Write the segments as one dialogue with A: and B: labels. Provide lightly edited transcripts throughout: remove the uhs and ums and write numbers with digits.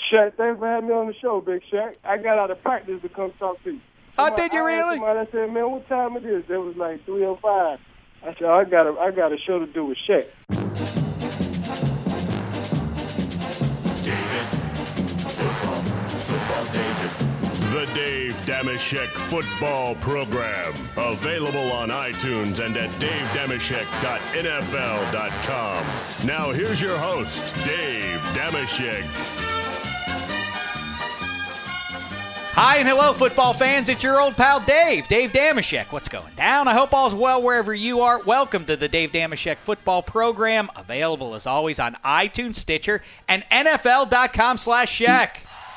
A: Shaq, thanks for having me on the show, Big Shaq. I got out of practice to come talk to you.
B: Oh, did you really?
A: I said, man, what time it is? It was like 3:05. I said, I got a show to do with Shaq.
C: The Dave Dameshek Football Program. Available on iTunes and at davedameshek.nfl.com. Now here's your host, Dave Dameshek.
B: Hi and hello, football fans. It's your old pal Dave Dameshek. What's going down? I hope all's well wherever you are. Welcome to the Dave Dameshek Football Program. Available, as always, on iTunes, Stitcher, and NFL.com/Shek.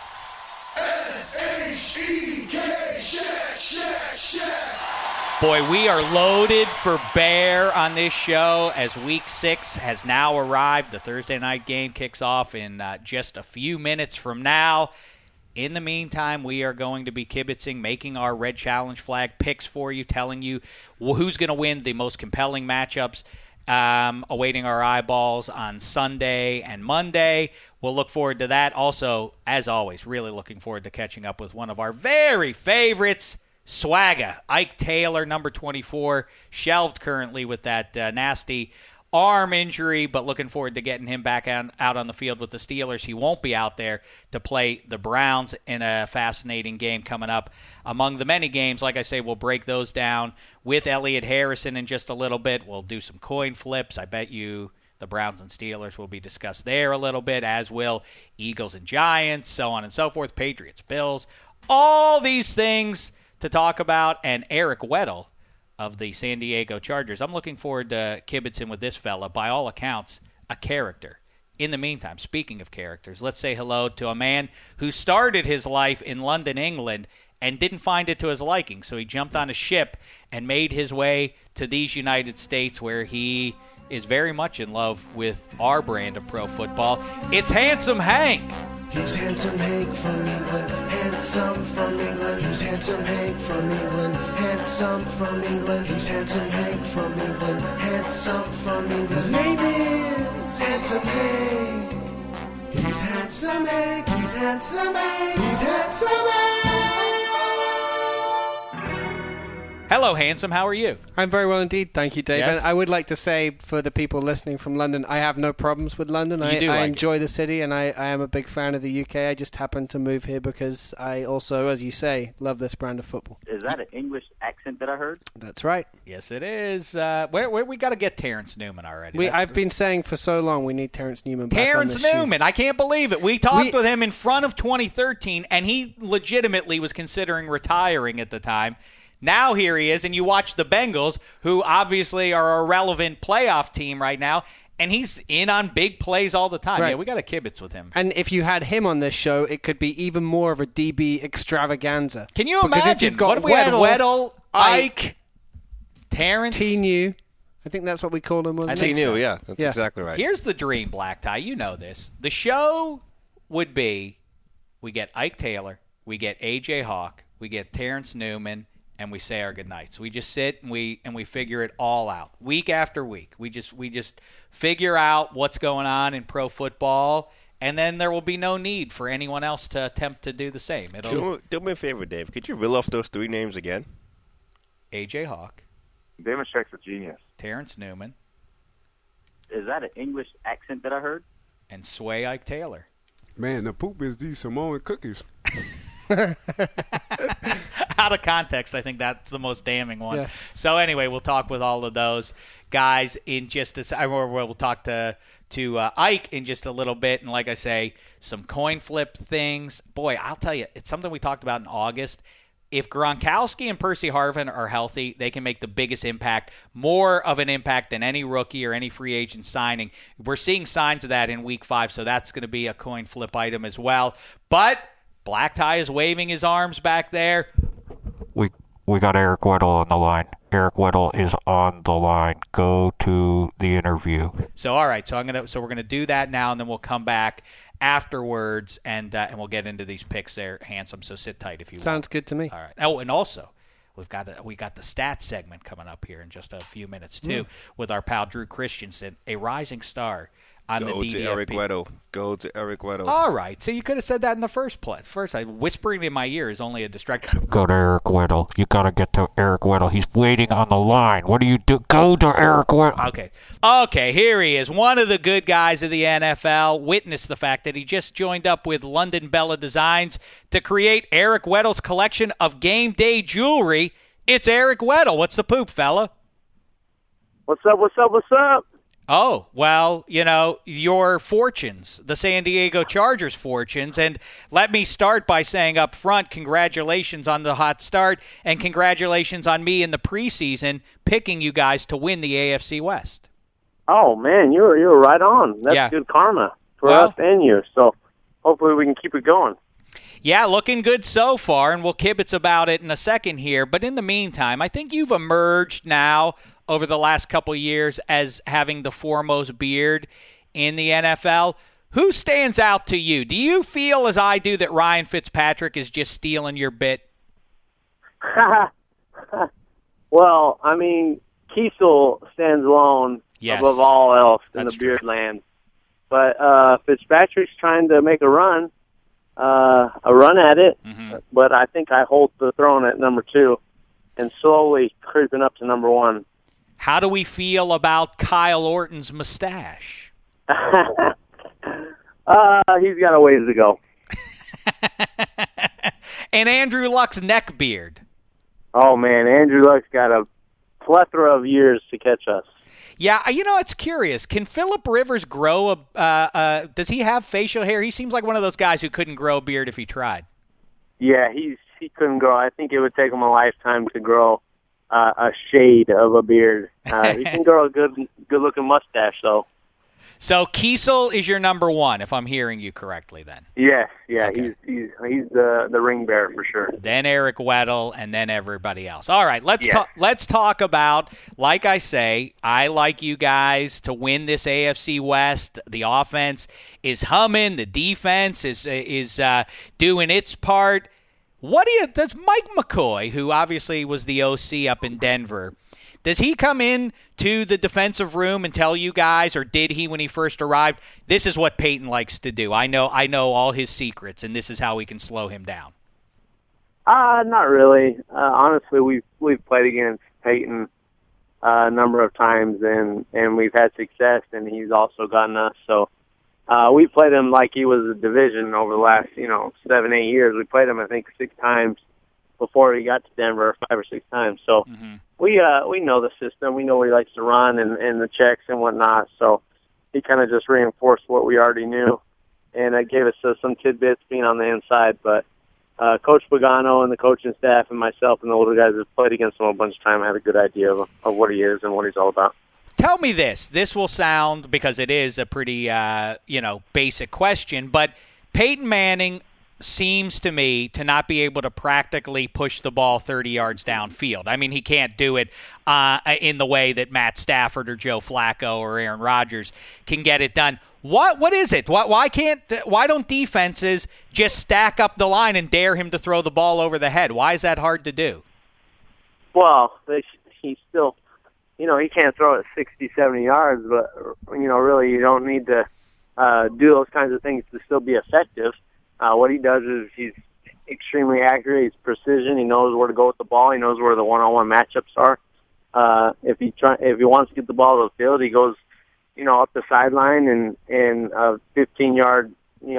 D: S-H-E-K, Shaq.
B: Boy, we are loaded for bear on this show as Week 6 has now arrived. The Thursday night game kicks off in just a few minutes from now. In the meantime, we are going to be kibitzing, making our Red Challenge Flag picks for you, telling you who's going to win the most compelling matchups, awaiting our eyeballs on Sunday and Monday. We'll look forward to that. Also, as always, really looking forward to catching up with one of our very favorites, Swagga. Ike Taylor, number 24, shelved currently with that nasty arm injury, but looking forward to getting him back out on the field with the Steelers. He won't be out there to play the Browns in a fascinating game coming up. Among the many games, like I say, we'll break those down with Elliot Harrison in just a little bit. We'll do some coin flips. I bet you the Browns and Steelers will be discussed there a little bit, as will Eagles and Giants, so on and so forth, Patriots, Bills, all these things to talk about, and Eric Weddle of the San Diego Chargers. I'm looking forward to kibitzing with this fella, by all accounts, a character. In the meantime, speaking of characters, let's say hello to a man who started his life in London, England, and didn't find it to his liking, so he jumped on a ship and made his way to these United States, where he is very much in love with our brand of pro football. It's Handsome Hank.
D: He's Handsome Hank from England, handsome from England. He's Handsome Hank from England, handsome from England. He's Handsome Hank from England, handsome from England. His name is Handsome Hank. He's Handsome Hank, he's Handsome Hank, he's Handsome Hank.
B: Hello, Handsome. How are you?
E: I'm very well indeed, thank you, Dave.
B: Yes?
E: And I would like to say, for the people listening from London, I have no problems with London. I enjoy the city, and I am a big fan of the UK. I just happened to move here because I also, as you say, love this brand of football.
F: Is that an English accent that I heard?
E: That's right.
B: Yes, it is. We got to get Terrence Newman already.
E: I've been saying for so long we need Terrence Newman back
B: Terrence
E: on this
B: Newman,
E: shoot.
B: I can't believe it. We talked with him in front of 2013, and he legitimately was considering retiring at the time. Now here he is, and you watch the Bengals, who obviously are a relevant playoff team right now, and he's in on big plays all the time.
E: Right.
B: Yeah, we got to kibitz with him.
E: And if you had him on this show, it could be even more of a DB extravaganza.
B: Can you
E: because
B: imagine?
E: If you've got
B: what if we had Weddle, Ike, Terrence?
E: T-New. I think that's what we called him, wasn't it?
G: T-New, yeah. That's exactly right.
B: Here's the dream, Black Tie. You know this. The show would be, we get Ike Taylor, we get A.J. Hawk, we get Terrence Newman, and we say our goodnights. We just sit and we figure it all out week after week. We just figure out what's going on in pro football, and then there will be no need for anyone else to attempt to do the same.
G: Do me a favor, Dave. Could you reel off those three names again?
B: A.J. Hawk,
F: Dameshek's a genius.
B: Terrence Newman,
F: Is that an English accent that I heard?
B: and Sway Ike Taylor.
H: Man, the poop is these Samoan cookies.
B: Out of context, I think that's the most damning one.
E: Yeah.
B: So anyway, we'll talk with all of those guys in just a or we'll talk to Ike in just a little bit. And like I say, some coin flip things. Boy, I'll tell you, it's something we talked about in August. If Gronkowski and Percy Harvin are healthy, they can make the biggest impact, more of an impact than any rookie or any free agent signing. We're seeing signs of that in Week 5, so that's going to be a coin flip item as well. But Black Tie is waving his arms back there.
I: We got Eric Weddle on the line. Eric Weddle is on the line. Go to the interview.
B: So all right, so we're gonna do that now, and then we'll come back afterwards, and we'll get into these picks there, Handsome. So sit tight if you
E: Sounds good to me.
B: All right. Oh, and also we got the stats segment coming up here in just a few minutes too, with our pal Drew Christensen, a rising star on the DDFB.
G: Go to Eric Weddle.
B: All right, so you could have said that in the first place. First, whispering in my ear is only a distraction.
I: Go to Eric Weddle. You got to get to Eric Weddle. He's waiting on the line. What do you do? Go to Eric Weddle.
B: Okay, here he is, one of the good guys of the NFL. Witness the fact that he just joined up with London Bella Designs to create Eric Weddle's collection of game day jewelry. It's Eric Weddle. What's the poop, fella?
J: What's up?
B: Oh, well, your fortunes, the San Diego Chargers' fortunes. And let me start by saying up front, congratulations on the hot start, and congratulations on me in the preseason picking you guys to win the AFC West.
J: Oh, man, you're right on. That's good karma for us and you. So hopefully we can keep it going.
B: Yeah, looking good so far, and we'll kibitz about it in a second here. But in the meantime, I think you've emerged now over the last couple of years as having the foremost beard in the NFL. Who stands out to you? Do you feel, as I do, that Ryan Fitzpatrick is just stealing your bit?
J: Well, I mean, Kiesel stands alone above all else in the beard land. But Fitzpatrick's trying to make a run at it. Mm-hmm. But I think I hold the throne at number 2 and slowly creeping up to number 1.
B: How do we feel about Kyle Orton's mustache?
J: He's got a ways to go.
B: And Andrew Luck's neck beard.
J: Oh, man, Andrew Luck's got a plethora of years to catch us.
B: Yeah, it's curious. Can Phillip Rivers grow does he have facial hair? He seems like one of those guys who couldn't grow a beard if he tried.
J: Yeah, he couldn't grow. I think it would take him a lifetime to grow a shade of a beard. He can grow a good-looking mustache, though.
B: So Kiesel is your number 1, if I'm hearing you correctly, then.
J: Yeah, okay. He's the ring bearer for sure.
B: Then Eric Weddle, and then everybody else. All right, let's talk about. Like I say, I like you guys to win this AFC West. The offense is humming. The defense is doing its part. Does Mike McCoy, who obviously was the OC up in Denver, does he come in to the defensive room and tell you guys, or did he when he first arrived, this is what Peyton likes to do? I know all his secrets, and this is how we can slow him down.
J: Not really. Honestly, we've played against Peyton a number of times, and we've had success, and he's also gotten us. So we played him like he was a division over the last 7-8 years. We played him, I think, 6 times before he got to Denver, 5 or 6 times. So we know the system. We know what he likes to run and the checks and whatnot. So he kind of just reinforced what we already knew, and it gave us some tidbits being on the inside. But Coach Pagano and the coaching staff and myself and the older guys that played against him a bunch of time had a good idea of what he is and what he's all about.
B: Tell me this. This will sound, because it is a pretty basic question, but Peyton Manning seems to me to not be able to practically push the ball 30 yards downfield. I mean, he can't do it in the way that Matt Stafford or Joe Flacco or Aaron Rodgers can get it done. What is it? Why don't defenses just stack up the line and dare him to throw the ball over the head? Why is that hard to do?
J: Well, he's still, he can't throw it 60, 70 yards, but really you don't need to do those kinds of things to still be effective. What he does is he's extremely accurate. He's precision. He knows where to go with the ball. He knows where the one-on-one matchups are. If he wants to get the ball to the field, he goes, up the sideline and a 15-yard,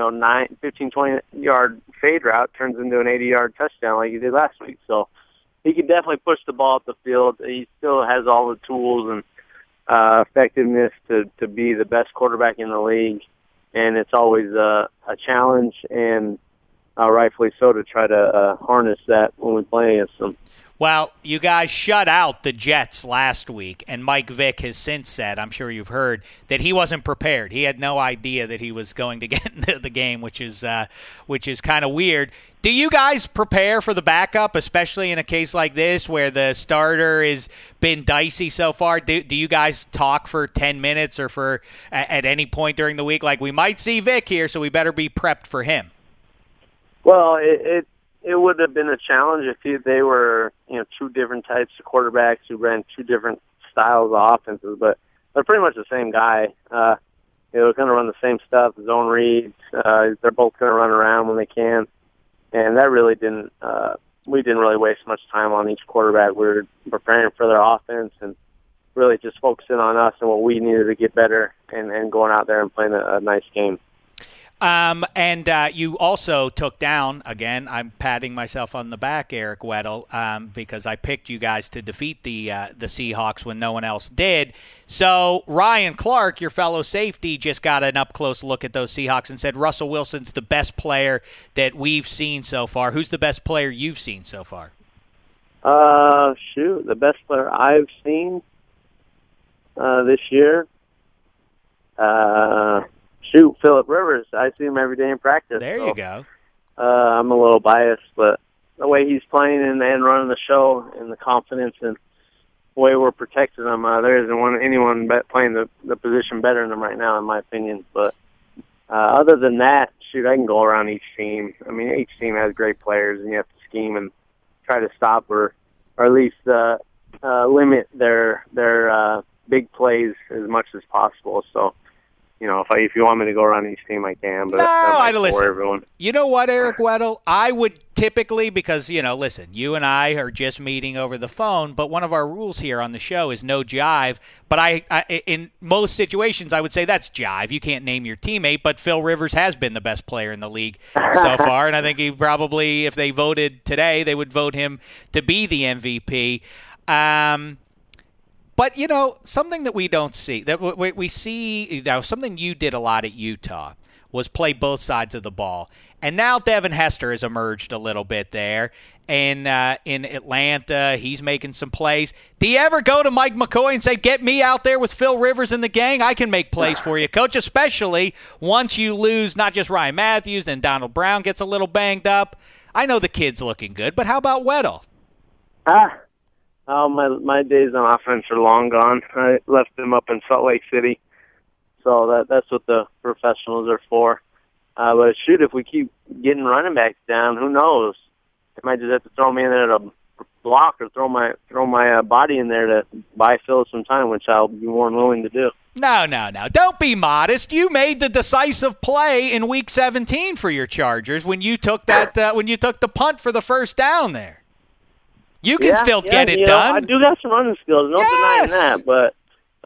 J: 20-yard fade route turns into an 80-yard touchdown like he did last week. So he can definitely push the ball up the field. He still has all the tools and effectiveness to be the best quarterback in the league. And it's always a challenge, and rightfully so, to try to harness that when we play against them.
B: Well, you guys shut out the Jets last week, and Mike Vick has since said, I'm sure you've heard, that he wasn't prepared. He had no idea that he was going to get into the game, which is kind of weird. Do you guys prepare for the backup, especially in a case like this where the starter has been dicey so far? Do you guys talk for 10 minutes or for at any point during the week? Like, we might see Vic here, so we better be prepped for him.
J: Well, it would have been a challenge if they were 2 different types of quarterbacks who ran 2 different styles of offenses, but they're pretty much the same guy. They're going to run the same stuff, zone reads. They're both going to run around when they can. And that really we didn't really waste much time on each quarterback. We were preparing for their offense and really just focusing on us and what we needed to get better and going out there and playing a nice game.
B: And you also took down, again, I'm patting myself on the back, Eric Weddle, because I picked you guys to defeat the Seahawks when no one else did. So Ryan Clark, your fellow safety, just got an up-close look at those Seahawks and said Russell Wilson's the best player that we've seen so far. Who's the best player you've seen so far?
J: The best player I've seen this year? Phillip Rivers. I see him every day in practice.
B: There you go.
J: I'm a little biased, but the way he's playing and running the show and the confidence and the way we're protecting him, there isn't anyone playing the position better than him right now, in my opinion. But other than that, I can go around each team. I mean, each team has great players, and you have to scheme and try to stop or at least limit their big plays as much as possible. So, if you want me to go around each team, I can. But for everyone.
B: You know what, Eric Weddle? I would typically, because, listen, you and I are just meeting over the phone, but one of our rules here on the show is no jive. But I in most situations, I would say that's jive. You can't name your teammate, but Phil Rivers has been the best player in the league so far, and I think he probably, if they voted today, they would vote him to be the MVP. But, something that we don't see, that we see, something you did a lot at Utah was play both sides of the ball. And now Devin Hester has emerged a little bit there. And in Atlanta, he's making some plays. Do you ever go to Mike McCoy and say, get me out there with Phil Rivers and the gang? I can make plays for you, Coach, especially once you lose not just Ryan Matthews and Donald Brown gets a little banged up. I know the kid's looking good, but how about Weddle?
J: Oh, my days on offense are long gone. I left them up in Salt Lake City, so that's what the professionals are for. But if we keep getting running backs down, who knows? They might just have to throw me in there to block or throw my body in there to buy Phil some time, which I'll be more than willing to do.
B: No. Don't be modest. You made the decisive play in Week 17 for your Chargers when you took when you took the punt for the first down there. You can still get it done.
J: I do got some running skills, no denying that. But,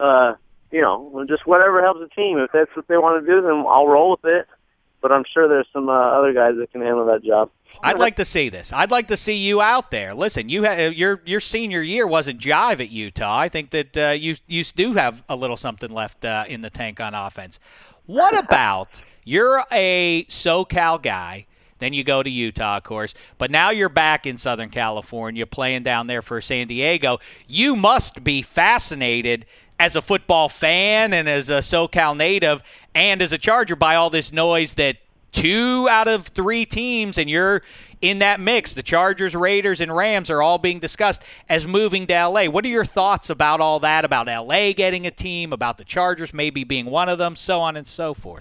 J: just whatever helps the team. If that's what they want to do, then I'll roll with it. But I'm sure there's some other guys that can handle that job.
B: I'd like to see this. I'd like to see you out there. Listen, your senior year wasn't jive at Utah. I think that you do have a little something left in the tank on offense. What about you're a SoCal guy? Then you go to Utah, of course. But now you're back in Southern California playing down there for San Diego. You must be fascinated as a football fan and as a SoCal native and as a Charger by all this noise that 2 out of 3 teams, and you're in that mix, the Chargers, Raiders, and Rams are all being discussed as moving to L.A. What are your thoughts about all that, about L.A. getting a team, about the Chargers maybe being one of them, so on and so forth?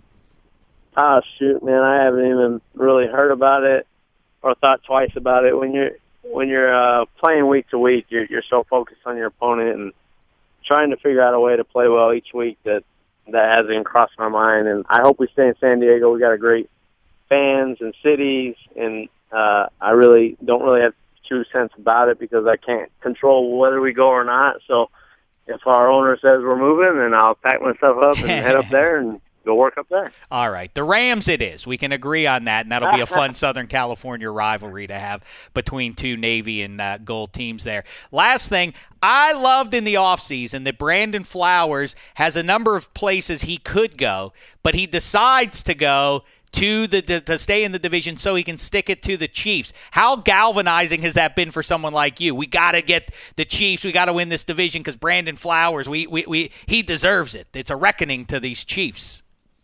J: Oh, shoot, man, I haven't even really heard about it or thought twice about it. When you're playing week to week, you're so focused on your opponent and trying to figure out a way to play well each week that hasn't even crossed my mind. And I hope we stay in San Diego. We got a great fans and cities, and I really don't really have true sense about it because I can't control whether we go or not. So if our owner says we're moving, then I'll pack myself up and head up there and go work up there.
B: All right. The Rams it is. We can agree on that, and that'll be a fun Southern California rivalry to have between 2 Navy and Gold teams there. Last thing, I loved in the offseason that Brandon Flowers has a number of places he could go, but he decides to go to stay in the division so he can stick it to the Chiefs. How galvanizing has that been for someone like you? We got to get the Chiefs. We got to win this division because Brandon Flowers, he deserves it. It's a reckoning to these Chiefs.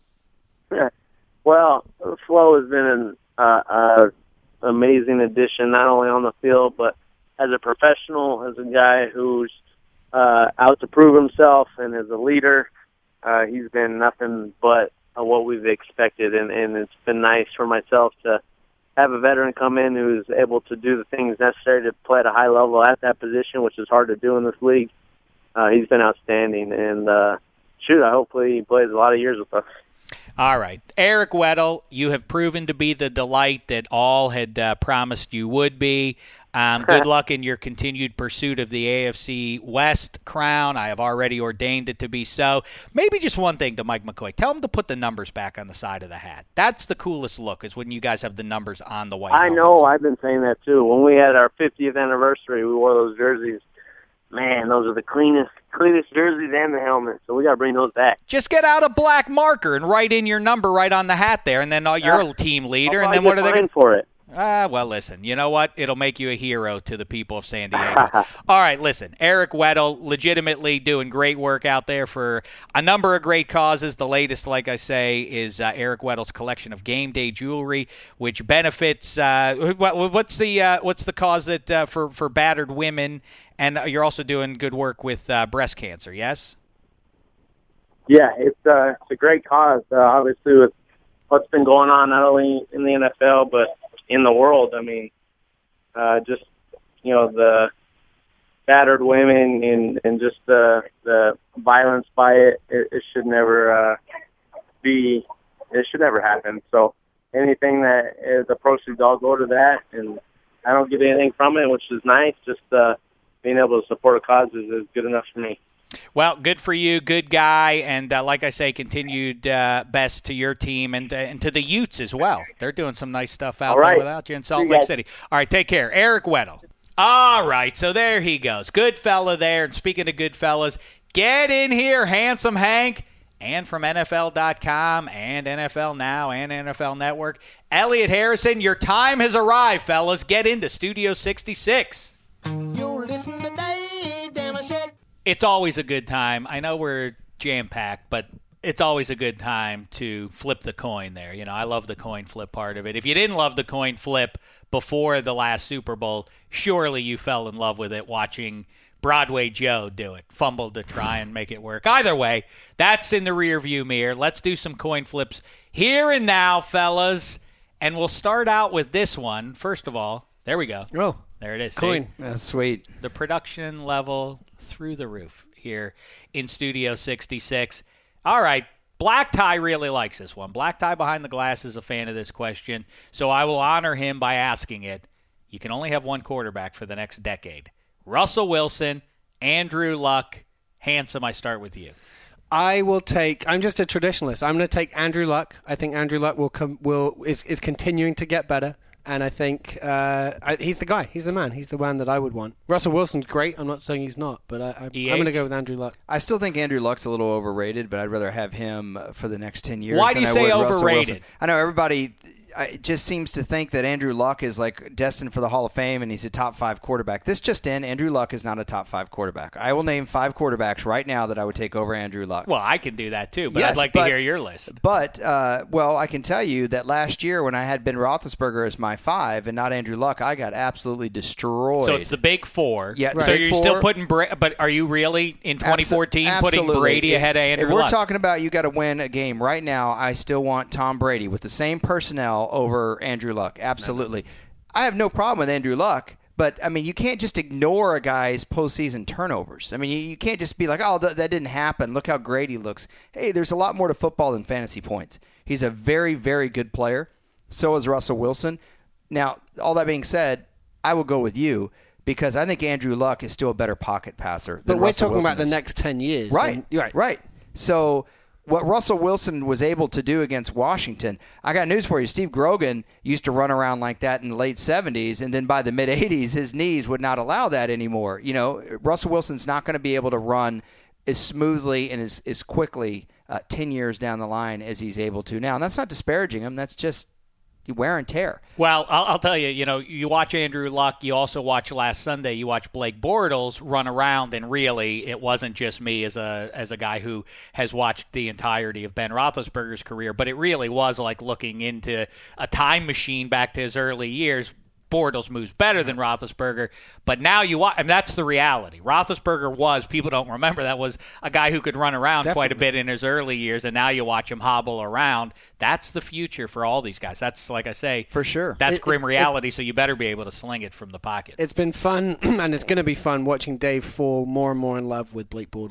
J: Well, Flo has been an amazing addition, not only on the field, but as a professional, as a guy who's out to prove himself, and as a leader. He's been nothing but what we've expected, and it's been nice for myself to have a veteran come in who's able to do the things necessary to play at a high level at that position, which is hard to do in this league. He's been outstanding, and hopefully he plays a lot of years with us.
B: All right. Eric Weddle, you have proven to be the delight that all had promised you would be. Good luck in your continued pursuit of the AFC West crown. I have already ordained it to be so. Maybe just one thing to Mike McCoy. Tell him to put the numbers back on the side of the hat. That's the coolest look, is when you guys have the numbers on the white helmets.
J: I know. I've been saying that, too. When we had our 50th anniversary, we wore those jerseys. Man, those are the cleanest jerseys and the helmet, so we got to bring those back.
B: Just get out a black marker and write in your number right on the hat there, and then you're a team leader. And then what are they
J: going for it?
B: Well, listen, you know what? It'll make you a hero to the people of San Diego. All right, listen, Eric Weddle, legitimately doing great work out there for a number of great causes. The latest, like I say, is Eric Weddle's collection of game day jewelry, which benefits. What's the cause that for battered women? And you're also doing good work with breast cancer, yes?
J: Yeah, it's a great cause. Obviously, with what's been going on not only in the NFL but in the world. I mean, just the battered women and just the violence by it. It should never be. It should never happen. So anything that is the proceeds all go to that, and I don't get anything from it, which is nice. Just being able to support a cause is good enough for me.
B: Well, good for you, good guy, and like I say, continued best to your team and to the Utes as well. They're doing some nice stuff out there without you in Salt Lake City. All right, take care. Eric Weddle. All right, so there he goes. Good fella there. And speaking of good fellas, get in here, Handsome Hank, and from NFL.com and NFL Now and NFL Network, Elliot Harrison, your time has arrived, fellas. Get into Studio 66.
D: You listen to Dave Damashek.
B: It's always a good time. I know we're jam-packed, but it's always a good time to flip the coin there. I love the coin flip part of it. If you didn't love the coin flip before the last Super Bowl, surely you fell in love with it watching Broadway Joe do it. Fumbled to try and make it work. Either way, that's in the rearview mirror. Let's do some coin flips here and now, fellas. And we'll start out with this one. First of all, there we go.
E: Oh.
B: There it is.
E: Coin.
B: See?
E: That's sweet.
B: The production level through the roof here in Studio 66. All right. Black Tie really likes this one. Black Tie Behind the Glass is a fan of this question, so I will honor him by asking it. You can only have one quarterback for the next decade. Russell Wilson, Andrew Luck, Handsome, I start with you.
E: I'm just a traditionalist. I'm going to take Andrew Luck. I think Andrew Luck is continuing to get better. And I think he's the guy. He's the man. He's the one that I would want. Russell Wilson's great. I'm not saying he's not, but I'm going to go with Andrew Luck.
K: I still think Andrew Luck's a little overrated, but I'd rather have him for the next 10 years.
B: Why do you say overrated?
K: I know everybody just seems to think that Andrew Luck is like destined for the Hall of Fame and he's a top 5 quarterback. This just in, Andrew Luck is not a top 5 quarterback. I will name 5 quarterbacks right now that I would take over Andrew Luck.
B: Well, I can do that too, but yes, I'd like to hear your list.
K: But, I can tell you that last year when I had Ben Roethlisberger as my 5 and not Andrew Luck, I got absolutely destroyed.
B: So it's the big 4.
K: Yeah,
B: right. So you're still putting but are you really in 2014 putting Brady ahead of Andrew Luck?
K: If we're talking about you got to win a game right now, I still want Tom Brady with the same personnel over Andrew Luck. Absolutely. No. I have no problem with Andrew Luck, but, I mean, you can't just ignore a guy's postseason turnovers. I mean, you can't just be like, oh, that didn't happen. Look how great he looks. Hey, there's a lot more to football than fantasy points. He's a very, very good player. So is Russell Wilson. Now, all that being said, I will go with you because I think Andrew Luck is still a better pocket passer than Russell Wilson.
E: But we're talking about the next 10 years.
K: Right. Right. So what Russell Wilson was able to do against Washington, I got news for you. Steve Grogan used to run around like that in the late 70s, and then by the mid-80s, his knees would not allow that anymore. Russell Wilson's not going to be able to run as smoothly and as quickly 10 years down the line as he's able to now. And that's not disparaging him. That's just wear and tear.
B: Well, I'll tell you, you watch Andrew Luck, you also watch last Sunday, you watch Blake Bortles run around, and really it wasn't just me as a guy who has watched the entirety of Ben Roethlisberger's career, but it really was like looking into a time machine back to his early years. Bortles moves better than Roethlisberger, but now you watch, and that's the reality. Roethlisberger was, people don't remember, that was a guy who could run around quite a bit in his early years, and now you watch him hobble around. That's the future for all these guys. That's, like I say,
K: for sure.
B: That's grim reality, so you better be able to sling it from the pocket.
E: It's been fun, and it's going to be fun watching Dave fall more and more in love with Blake Bortles.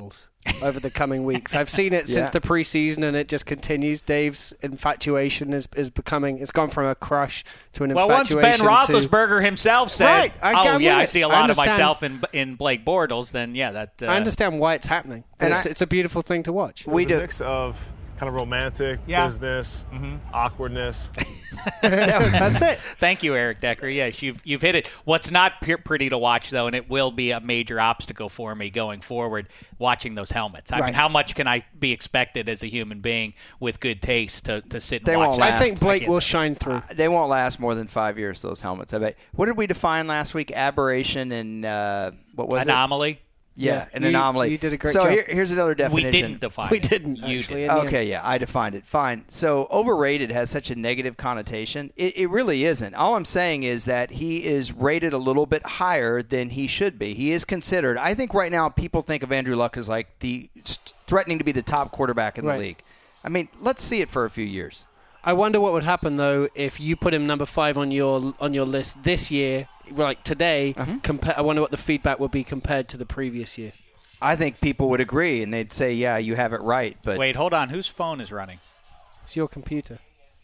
E: over the coming weeks. I've seen it since the preseason, and it just continues. Dave's infatuation is becoming. It's gone from a crush to an infatuation.
B: Well, once Ben Roethlisberger himself said,
E: right,
B: I see a lot of myself in Blake Bortles, then that.
E: I understand why it's happening. And it's a beautiful thing to watch.
L: It's a mix of kind of romantic, business, awkwardness.
E: That's it.
B: Thank you, Eric Decker. Yes, you've hit it. What's not pretty to watch, though, and it will be a major obstacle for me going forward, watching those helmets. I mean, how much can I be expected as a human being with good taste to sit and watch that?
E: I think Blake will shine through.
K: They won't last more than 5 years, those helmets, I bet. What did we define last week? Aberration and what was
B: Anomaly?
K: Yeah, an anomaly.
E: You did a great job.
K: So here's another definition.
B: We didn't define it.
E: We didn't.
B: You did.
K: Okay, yeah, I defined it. Fine. So overrated has such a negative connotation. It really isn't. All I'm saying is that he is rated a little bit higher than he should be. He is considered. I think right now people think of Andrew Luck as like threatening to be the top quarterback in the league. I mean, let's see it for a few years.
E: I wonder what would happen though if you put him number 5 on your list this year, like today. I wonder what the feedback would be compared to the previous year.
K: I think people would agree, and they'd say, "Yeah, you have it right." But
B: wait, hold on. Whose phone is running?
E: It's your computer.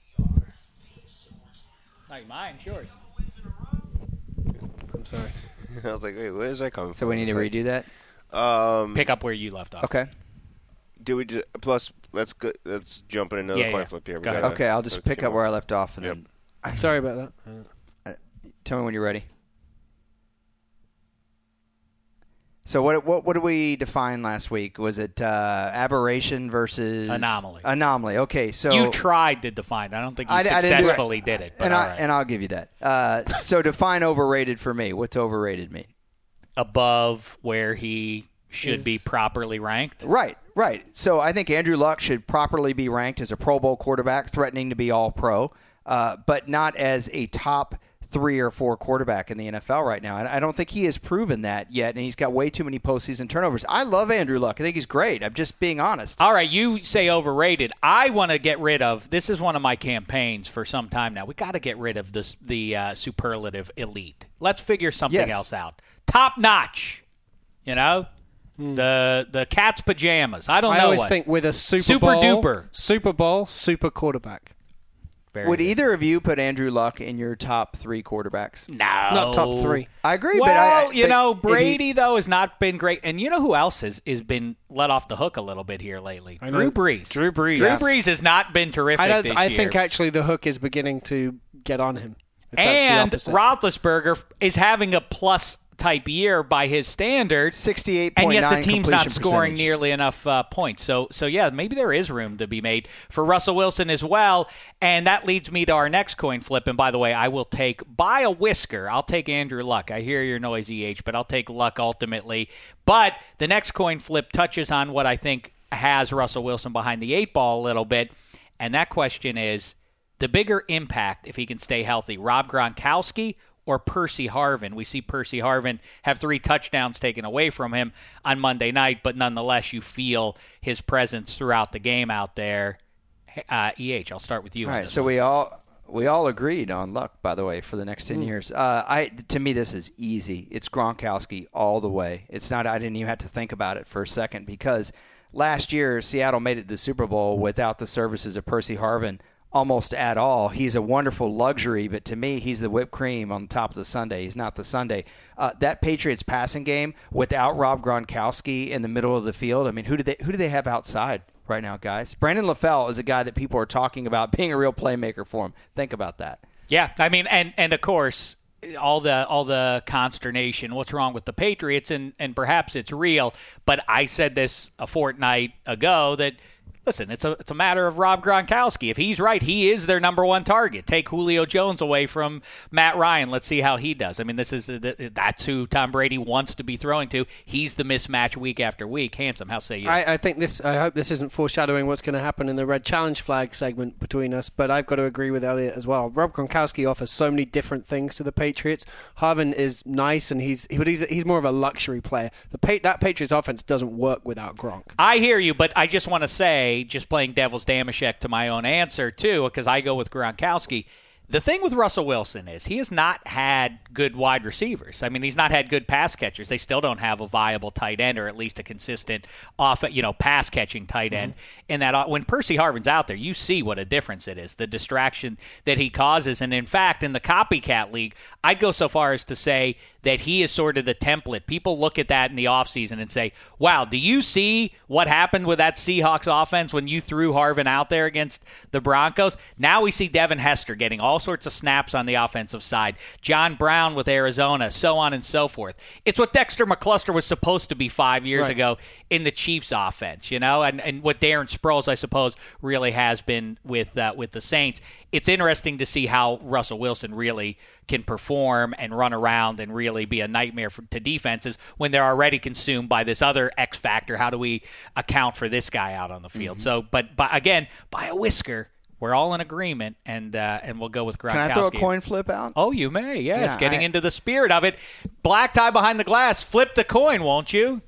B: Not mine. It's yours.
E: I'm sorry.
G: I was like, wait, where is that coming from?
K: So we need to redo that.
B: Pick up where you left off.
K: Okay.
G: Do we just, plus? Let's jump in another coin flip here.
K: Okay, I'll just pick up where I left off, and then.
E: Sorry about that.
K: Tell me when you're ready. So what did we define last week? Was it aberration versus
B: anomaly?
K: Anomaly. Okay, so
B: you tried to define. I don't think you successfully did it. But
K: and I'll give you that. So define overrated for me. What's overrated mean?
B: Above where he should be properly ranked.
K: Right. So I think Andrew Luck should properly be ranked as a Pro Bowl quarterback, threatening to be All-Pro, but not as a top 3 or 4 quarterback in the NFL right now. And I don't think he has proven that yet, and he's got way too many postseason turnovers. I love Andrew Luck. I think he's great. I'm just being honest.
B: All right, you say overrated. I want to get rid of, this is one of my campaigns for some time now, we got to get rid of the superlative elite. Let's figure something else out. Top notch, The cat's pajamas. I always
E: think with a Super Bowl, super quarterback.
K: Would either of you put Andrew Luck in your top 3 quarterbacks?
B: No.
E: Not top 3.
K: I agree.
B: Well, Brady, though, has not been great. And you know who else has been let off the hook a little bit here lately? Drew Brees.
E: Drew
B: Brees has not been terrific this year.
E: I think actually the hook is beginning to get on him.
B: And Roethlisberger is having a plus type year by his standards,
K: 68.9,
B: and yet the team's not scoring
K: percentage.
B: nearly enough points. So yeah, maybe there is room to be made for Russell Wilson as well, and that leads me to our next coin flip. And by the way, I will take by a whisker. I'll take Andrew Luck. I hear your noise, EH, but I'll take Luck ultimately. But the next coin flip touches on what I think has Russell Wilson behind the 8 ball a little bit, and that question is the bigger impact if he can stay healthy: Rob Gronkowski or Percy Harvin. We see Percy Harvin have 3 touchdowns taken away from him on Monday night, but nonetheless you feel his presence throughout the game out there. EH, I'll start with you.
K: All right, so we all agreed on Luck, by the way, for the next 10 years. To me, this is easy. It's Gronkowski all the way. It's not. I didn't even have to think about it for a second, because last year Seattle made it to the Super Bowl without the services of Percy Harvin almost at all. He's a wonderful luxury, but to me, he's the whipped cream on top of the sundae. He's not the sundae. That Patriots passing game without Rob Gronkowski in the middle of the field, I mean, who do they have outside right now, guys? Brandon LaFell is a guy that people are talking about being a real playmaker for him. Think about that.
B: Yeah, I mean, and of course, all the consternation, what's wrong with the Patriots, and perhaps it's real, but I said this a fortnight ago that, listen, it's a matter of Rob Gronkowski. If he's right, he is their number 1 target. Take Julio Jones away from Matt Ryan. Let's see how he does. I mean, that's who Tom Brady wants to be throwing to. He's the mismatch week after week. Handsome, how say you?
E: I hope this isn't foreshadowing what's going to happen in the Red Challenge Flag segment between us, but I've got to agree with Elliot as well. Rob Gronkowski offers so many different things to the Patriots. Harvin is nice, and he's more of a luxury player. That Patriots offense doesn't work without Gronk.
B: I hear you, but I just want to say, just playing devil's Damashek to my own answer, too, because I go with Gronkowski, The thing with Russell Wilson is he has not had good wide receivers. I mean, he's not had good pass catchers. They still don't have a viable tight end, or at least a consistent pass catching tight end. And that when Percy Harvin's out there, you see what a difference it is, the distraction that he causes. And in fact, in the copycat league, I'd go so far as to say that he is sort of the template. People look at that in the offseason and say, wow, do you see what happened with that Seahawks offense when you threw Harvin out there against the Broncos? Now we see Devin Hester getting all sorts of snaps on the offensive side. John Brown with Arizona, so on and so forth. It's what Dexter McCluster was supposed to be 5 years ago in the Chiefs offense, and what Darren Sproles, I suppose, really has been with the Saints. It's interesting to see how Russell Wilson really can perform and run around and really be a nightmare to defenses when they're already consumed by this other X factor. How do we account for this guy out on the field? So, but again, by a whisker, we're all in agreement, and we'll go with Gronkowski.
K: Can I throw a coin flip out?
B: Oh, you may, yes. Getting into the spirit of it. Black tie behind the glass. Flip the coin, won't you?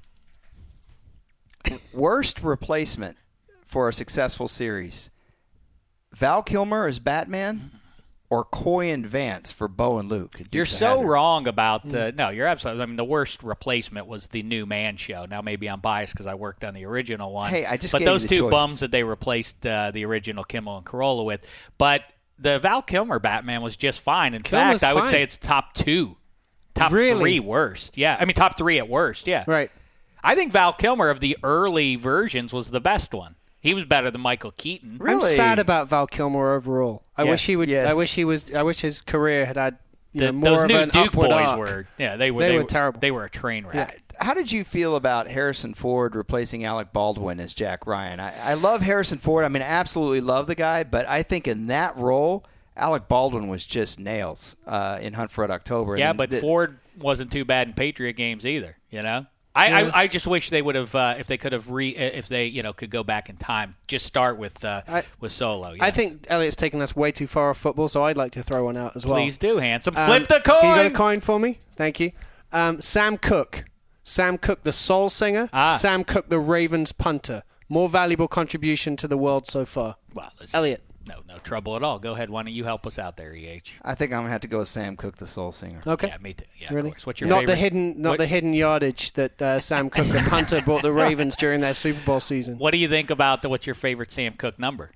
K: Worst replacement for a successful series. Val Kilmer as Batman or Coy and Vance for Bo and Luke?
B: You're so wrong about no, you're absolutely. I mean, the worst replacement was the New Man Show. Now, maybe I'm biased because I worked on the original one.
K: Hey, I just
B: but
K: gave
B: those
K: you the
B: two
K: choices.
B: bums that they replaced the original Kimmel and Carolla with. But the Val Kilmer Batman was just fine. In fact, I would say it's top two. Top three worst. Yeah. I mean, top three at worst. Yeah.
E: Right.
B: I think Val Kilmer of the early versions was the best one. He was better than Michael Keaton.
E: Really? I'm sad about Val Kilmer overall. I wish he would.
K: Yes.
E: I wish his career had more
B: those
E: of
B: new
E: an
B: Duke
E: upward
B: boys
E: arc.
B: were. Yeah, they were
E: terrible.
B: They were a train wreck.
K: How did you feel about Harrison Ford replacing Alec Baldwin as Jack Ryan? I love Harrison Ford. I mean, I absolutely love the guy, but I think in that role, Alec Baldwin was just nails in Hunt for Red October.
B: Yeah, but Ford wasn't too bad in Patriot games either. I just wish they would have, if they could have could go back in time, just start with Solo. Yeah.
E: I think Elliot's taken us way too far off football, so I'd like to throw one out as well.
B: Please do, handsome. Flip the coin.
E: Can you got a coin for me? Thank you. Sam Cooke, the soul singer. Sam Cooke, the Ravens punter. More valuable contribution to the world so far.
B: Well,
E: Elliot.
B: No trouble at all. Go ahead. Why don't you help us out there, EH?
K: I think I'm gonna have to go with Sam Cooke, the soul singer.
E: Okay.
B: Yeah, me too. Yeah,
E: really?
B: Of course. What's your favorite?
E: The hidden yardage that Sam Cooke, the punter, brought the Ravens during their Super Bowl season.
B: What do you think about what's your favorite Sam Cooke number?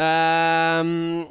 E: I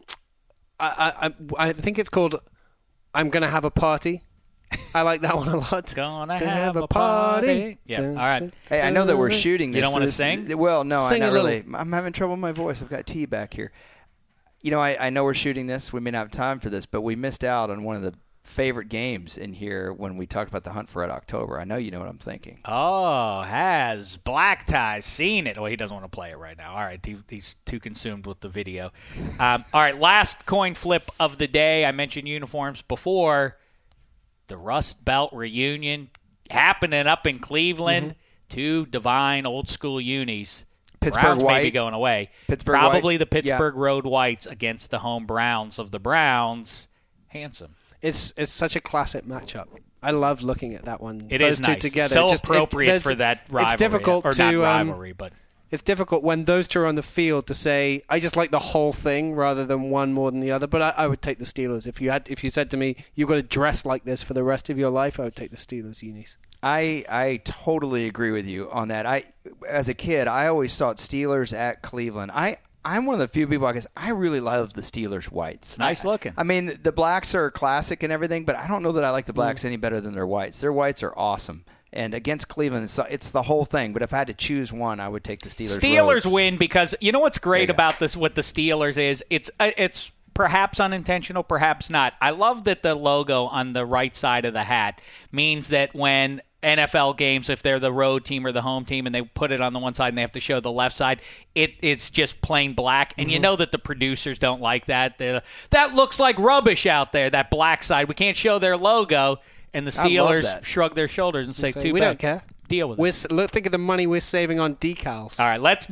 E: think it's called "I'm Gonna Have a Party." I like that one a lot.
B: Gonna have a party. Yeah. All right.
K: Hey, I know that we're shooting this.
B: You don't want to sing?
K: Well, no,
E: Sing
K: not
E: a
K: really.
E: little.
K: I'm having trouble with my voice. I've got tea back here. I know we're shooting this. We may not have time for this, but we missed out on one of the favorite games in here when we talked about the Hunt for Red October. I know you know what I'm thinking.
B: Oh, has Black Tie seen it? Well, he doesn't want to play it right now. All right, he's too consumed with the video. All right, last coin flip of the day. I mentioned uniforms before. The Rust Belt reunion happening up in Cleveland. Two divine old school unis.
K: Pittsburgh
B: Browns
K: White.
B: may be going away.
K: Pittsburgh
B: Probably
K: White.
B: the Pittsburgh Road Whites against the home Browns of the Browns. Handsome.
E: It's such a classic matchup. I love looking at that one.
B: It
E: those
B: is
E: two
B: nice.
E: together.
B: So appropriate for that rivalry.
E: It's difficult
B: not rivalry, but
E: it's difficult when those two are on the field to say I just like the whole thing rather than one more than the other. But I would take the Steelers if you said to me you've got to dress like this for the rest of your life. I would take the Steelers unis.
K: I totally agree with you on that. As a kid, I always thought Steelers at Cleveland. I'm one of the few people, I guess, I really love the Steelers whites.
B: Nice looking.
K: I mean, the blacks are classic and everything, but I don't know that I like the blacks any better than their whites. Their whites are awesome. And against Cleveland, it's the whole thing. But if I had to choose one, I would take the Steelers.
B: Steelers win because you know what's great about this? What the Steelers is, it's perhaps unintentional, perhaps not. I love that the logo on the right side of the hat means that when NFL games, if they're the road team or the home team, and they put it on the one side and they have to show the left side, it's just plain black. And you know that the producers don't like that. That looks like rubbish out there, that black side. We can't show their logo. And the Steelers shrug their shoulders and say, too
E: we
B: bad.
E: don't care.
B: Deal with it.
E: Think of the money we're saving on decals.
B: All right, let's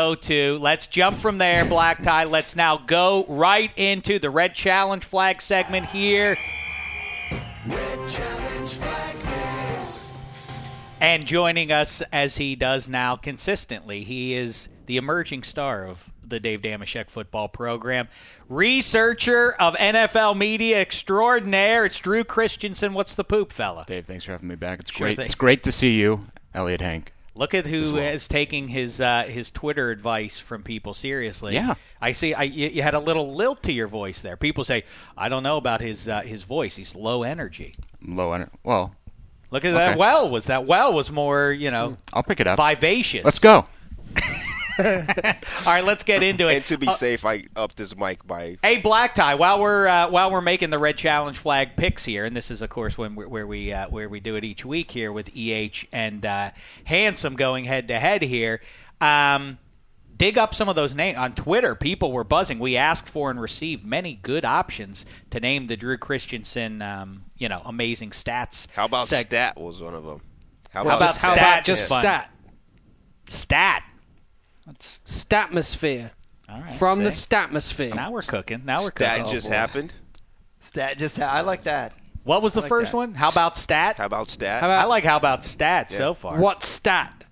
B: jump from there, Black Tie. Let's now go right into the Red Challenge Flag segment here.
D: Red Challenge Flag Mix.
B: And joining us, as he does now consistently, he is the emerging star of the Dave Dameshek football program. Researcher of NFL media extraordinaire, it's Drew Christensen. What's the poop, fella?
M: Dave, thanks for having me back. It's
B: Sure
M: great.
B: thing.
M: It's great to see you, Elliot Hank.
B: Look at who is taking his Twitter advice from people seriously.
M: Yeah.
B: I see. You had a little lilt to your voice there. People say, I don't know about his voice. He's low energy.
M: Low energy. Well,
B: look at that well. That well was more,
M: I'll pick it up.
B: Vivacious.
M: Let's go.
B: All right, let's get into it.
G: And to be safe, I upped his mic by.
B: Hey, Black Tie. While we're making the Red Challenge flag picks here, and this is of course where we do it each week here with EH and Handsome going head to head here. Dig up some of those names on Twitter. People were buzzing. We asked for and received many good options to name the Drew Christensen, amazing stats.
G: How about Stat was one of them?
B: How about Stat?
E: Just Stat.
B: Stat.
E: Statmosphere.
B: All right.
E: From the Statmosphere.
B: Now we're cooking.
G: Stat just happened.
K: Stat just I like that.
B: What was the first one? How about Stat?
G: How about Stat?
B: I like How about Stat so far.
E: What Stat?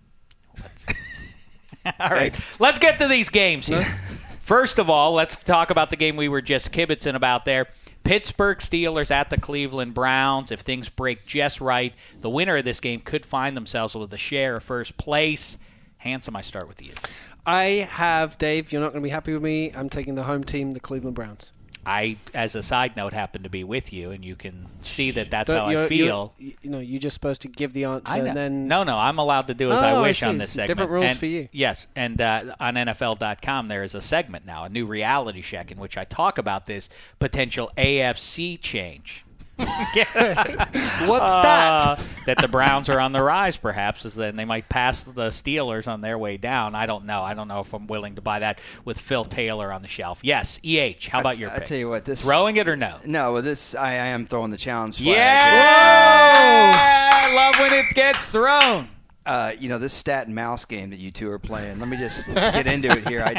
B: All right. Let's get to these games here. First of all, let's talk about the game we were just kibitzing about there. Pittsburgh Steelers at the Cleveland Browns. If things break just right, the winner of this game could find themselves with a share of first place. Handsome, I start with you.
E: I have, Dave, you're not going to be happy with me. I'm taking the home team, the Cleveland Browns.
B: I, as a side note, happen to be with you, and you can see that's how I feel.
E: You're just supposed to give the answer, and then...
B: No, I'm allowed to do as I wish on this segment.
E: Different rules for you.
B: Yes, and on NFL.com there is a segment now, a new reality check, in which I talk about this potential AFC change.
E: What's that?
B: That the Browns are on the rise, perhaps, is then they might pass the Steelers on their way down. I don't know. I don't know if I'm willing to buy that with Phil Taylor on the shelf. Yes, EH, how about your pick?
K: I tell you what, this
B: throwing it or no?
K: No, I am throwing the challenge flag.
B: Yeah! I love when it gets thrown.
K: This stat and mouse game that you two are playing. Let me just get into it here.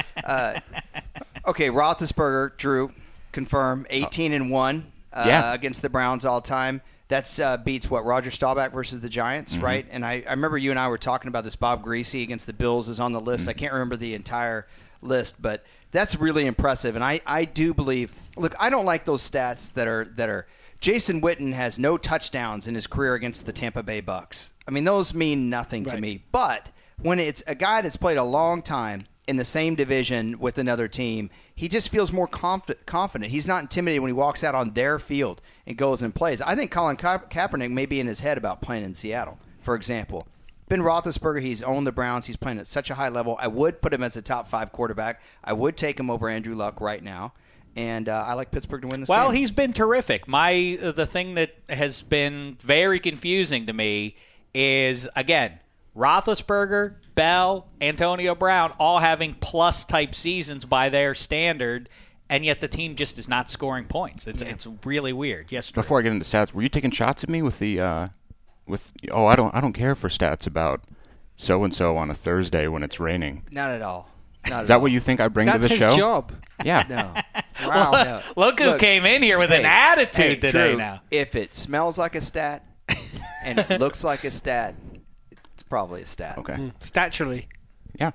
K: Okay, Roethlisberger, Drew, confirm 18-1. Against the Browns all time. That's beats Roger Staubach versus the Giants, right? And I remember you and I were talking about this. Bob Greasy against the Bills is on the list. I can't remember the entire list, but that's really impressive. And I do believe. Look, I don't like those stats that are. Jason Witten has no touchdowns in his career against the Tampa Bay Bucks. I mean, those mean nothing to me. But when it's a guy that's played a long time in the same division with another team, he just feels more confident. He's not intimidated when he walks out on their field and goes and plays. I think Colin Kaepernick may be in his head about playing in Seattle, for example. Ben Roethlisberger, he's owned the Browns. He's playing at such a high level. I would put him as a top 5 quarterback. I would take him over Andrew Luck right now. And I like Pittsburgh to win this game.
B: Well, he's been terrific. The thing that has been very confusing to me is, again, Roethlisberger, Bell, Antonio Brown, all having plus-type seasons by their standard, and yet the team just is not scoring points. It's really weird. Yes. Drew.
M: Before I get into stats, were you taking shots at me with the I don't care for stats about so and so on a Thursday when it's raining?
K: Not at all.
M: Is that what you think I bring to the show?
E: That's his job.
M: Yeah.
K: No. Wow.
B: Look who came in here with an attitude today.
K: Drew,
B: now,
K: if it smells like a stat and it looks like a stat, it's probably a stat.
M: Okay.
E: Staturally.
M: Yeah.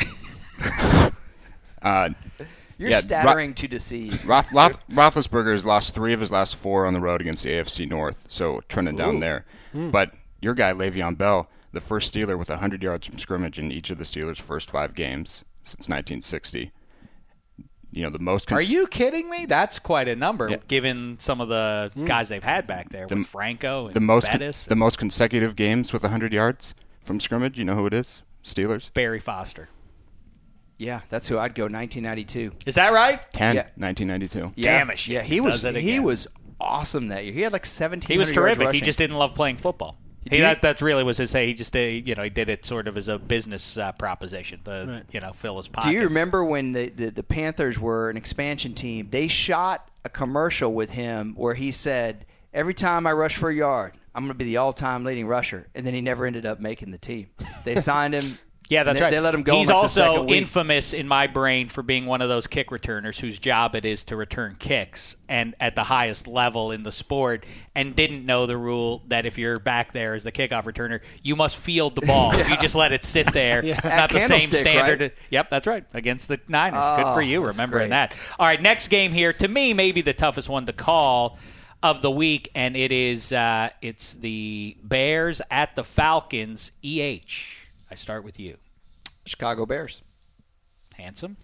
K: You're stuttering to deceive.
M: Roethlisberger's lost 3 of his last 4 on the road against the AFC North, so trending down there. But your guy, Le'Veon Bell, the first Steeler with 100 yards from scrimmage in each of the Steelers' first 5 games since 1960. The most.
B: Are you kidding me? That's quite a number, given some of the guys they've had back there with Franco and Bettis.
M: The most consecutive games with 100 yards from scrimmage. You know who it is? Steelers.
B: Barry Foster.
K: Yeah, that's who I'd go. 1992.
B: Is that right?
M: 1992.
K: Yeah.
B: Damn it!
K: Yeah, he was awesome that year. He had like 17.
B: He was terrific. He just didn't love playing football. That really was his say. He just he did it sort of as a business proposition to fill his pockets.
K: Do you remember when the Panthers were an expansion team? They shot a commercial with him where he said, "Every time I rush for a yard, I'm going to be the all-time leading rusher," and then he never ended up making the team. They signed him.
B: Yeah, that's right.
K: They let him go.
B: He's
K: like
B: also
K: the second week.
B: infamous in my brain for being one of those kick returners whose job it is to return kicks and at the highest level in the sport, and didn't know the rule that if you're back there as the kickoff returner, you must field the ball. If you just let it sit there, it's not the same standard.
K: Right?
B: Yep, that's right. Against the Niners. Good for you remembering that. All right, next game here. To me, maybe the toughest one to call of the week, and it is it's the Bears at the Falcons. I start with you.
K: Chicago Bears.
B: Handsome.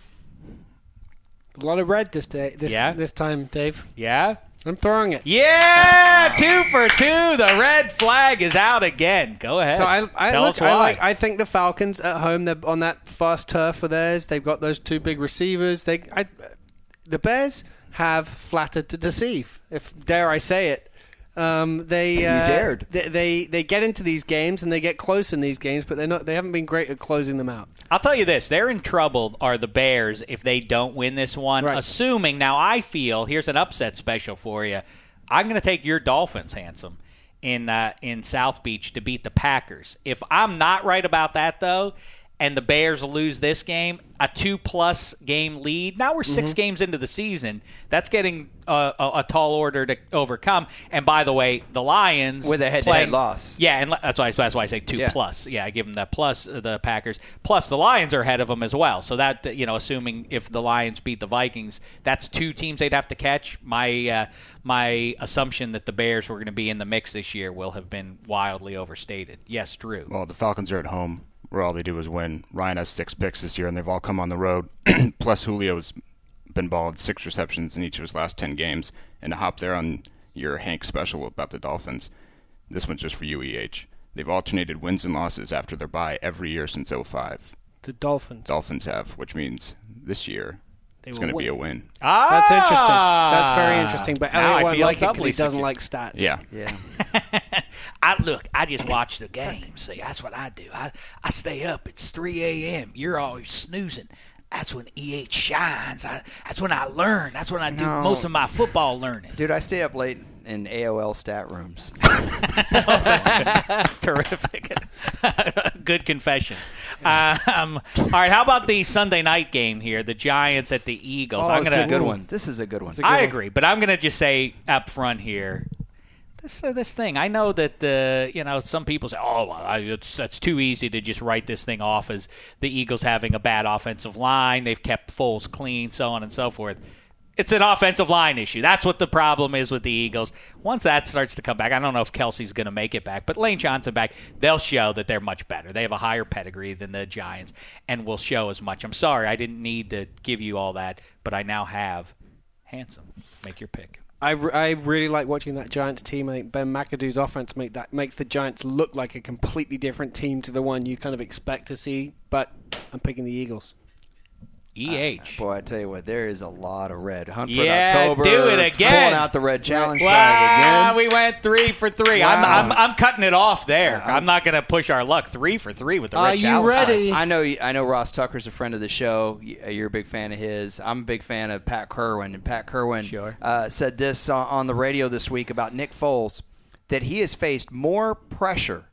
E: A lot of red this time, Dave.
B: Yeah?
E: I'm throwing it.
B: Yeah! 2 for 2. The red flag is out again. Go ahead.
E: So
B: Tell us why.
E: I think the Falcons at home, they're on that fast turf for theirs. They've got those 2 big receivers. The Bears have flattered to deceive, if dare I say it. They
K: dared.
E: They get into these games and they get close in these games, but they haven't been great at closing them out.
B: I'll tell you this: they're in trouble. Are the Bears if they don't win this one?
E: Right.
B: Assuming now, I feel here's an upset special for you. I'm going to take your Dolphins, Handsome, in South Beach to beat the Packers. If I'm not right about that though, and the Bears lose this game, a 2+ game lead. Now we're 6 games into the season. That's getting a tall order to overcome. And by the way, the Lions
K: with a head-to-head loss.
B: Yeah, and that's why I say 2+. Yeah, I give them that plus the Packers. Plus the Lions are ahead of them as well. So that assuming if the Lions beat the Vikings, that's 2 teams they'd have to catch. My assumption that the Bears were going to be in the mix this year will have been wildly overstated. Yes, Drew.
M: Well, the Falcons are at home, where all they do is win. Ryan has 6 picks this year, and they've all come on the road. Plus, Julio's been balled 6 receptions in each of his last 10 games. And to hop there on your Hank special about the Dolphins, this one's just for you, EH. They've alternated wins and losses after their bye every year since 2005.
E: The Dolphins.
M: Dolphins have, which means this year it's going to be a win.
E: That's interesting. That's very interesting. But Elliot won't like it because he doesn't
B: secure.
E: like stats.
M: Yeah.
B: I just watch the game. See, that's what I do. I stay up. It's 3 a.m. You're always snoozing. That's when EH shines. That's when I learn. That's when I do most of my football learning.
K: Dude, I stay up late in AOL stat rooms.
B: That's terrific. Good confession. All right, how about the Sunday night game here? The Giants at the Eagles.
K: This is a good one. This is a good one.
B: I agree, but I'm going to just say up front here, this thing. I know that some people say, that's too easy to just write this thing off as the Eagles having a bad offensive line. They've kept Foles clean, so on and so forth. It's an offensive line issue. That's what the problem is with the Eagles. Once that starts to come back, I don't know if Kelsey's going to make it back, but Lane Johnson back, they'll show that they're much better. They have a higher pedigree than the Giants and will show as much. I'm sorry, I didn't need to give you all that, but I now have. Handsome, make your pick.
E: I really like watching that Giants team. I think Ben McAdoo's offense makes the Giants look like a completely different team to the one you kind of expect to see, but I'm picking the Eagles.
K: Boy, I tell you what, there is a lot of red. Hunt for
B: Yeah,
K: October.
B: do it again.
K: Pulling out the red challenge flag again.
B: We went 3 for 3.
K: Wow.
B: I'm cutting it off there. I'm not going to push our luck. 3 for 3 with the red challenge.
E: Are you ready?
K: I know Ross Tucker's a friend of the show. You're a big fan of his. I'm a big fan of Pat Kerwin. And Pat Kerwin said this on the radio this week about Nick Foles, that he has faced more pressure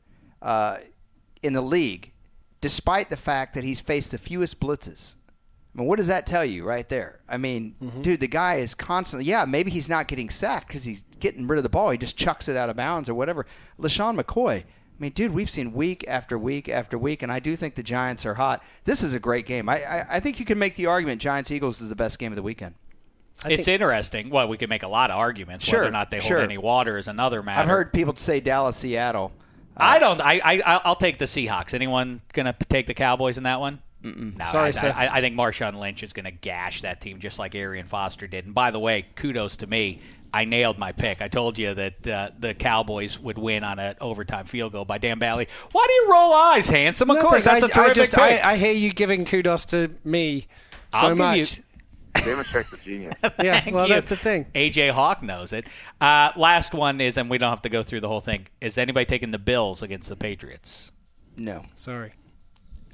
K: in the league despite the fact that he's faced the fewest blitzes. I mean, what does that tell you right there? I mean, dude, the guy is constantly, maybe he's not getting sacked because he's getting rid of the ball. He just chucks it out of bounds or whatever. LaShawn McCoy, I mean, dude, we've seen week after week after week, and I do think the Giants are hot. This is a great game. I think you can make the argument Giants-Eagles is the best game of the weekend.
B: It's interesting. Well, we could make a lot of arguments. Whether or not they hold any water is another matter.
K: I've heard people say Dallas-Seattle.
B: I'll take the Seahawks. Anyone going to take the Cowboys in that one? No,
E: Sorry, sir.
B: I think Marshawn Lynch is going to gash that team just like Arian Foster did. And by the way, kudos to me. I nailed my pick. I told you that the Cowboys would win on an overtime field goal by Dan Bailey. Why do you roll eyes, Handsome? Of course, that's a terrific pick.
E: I hear you giving kudos to me so much.
F: Demonstrate the genius.
E: That's the thing.
B: A.J. Hawk knows it. Last one is, and we don't have to go through the whole thing, is anybody taking the Bills against the Patriots?
K: No.
E: Sorry.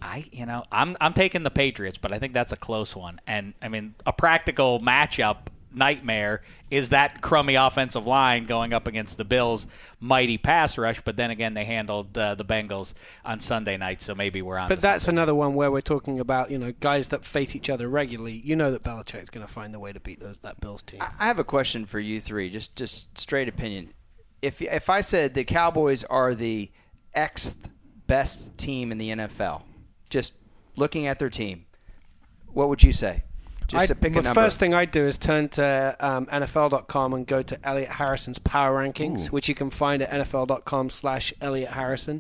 B: I'm taking the Patriots, but I think that's a close one. And I mean, a practical matchup nightmare is that crummy offensive line going up against the Bills' mighty pass rush. But then again, they handled the Bengals on Sunday night, so maybe we're on.
E: But that's another one where we're talking about guys that face each other regularly. You know that Belichick's going to find the way to beat that Bills team.
K: I have a question for you three, just straight opinion. If I said the Cowboys are the Xth best team in the NFL, just looking at their team, what would you say? Just to pick a number.
E: The first thing I'd do is turn to NFL.com and go to Elliot Harrison's Power Rankings, which you can find at NFL.com/Elliot Harrison.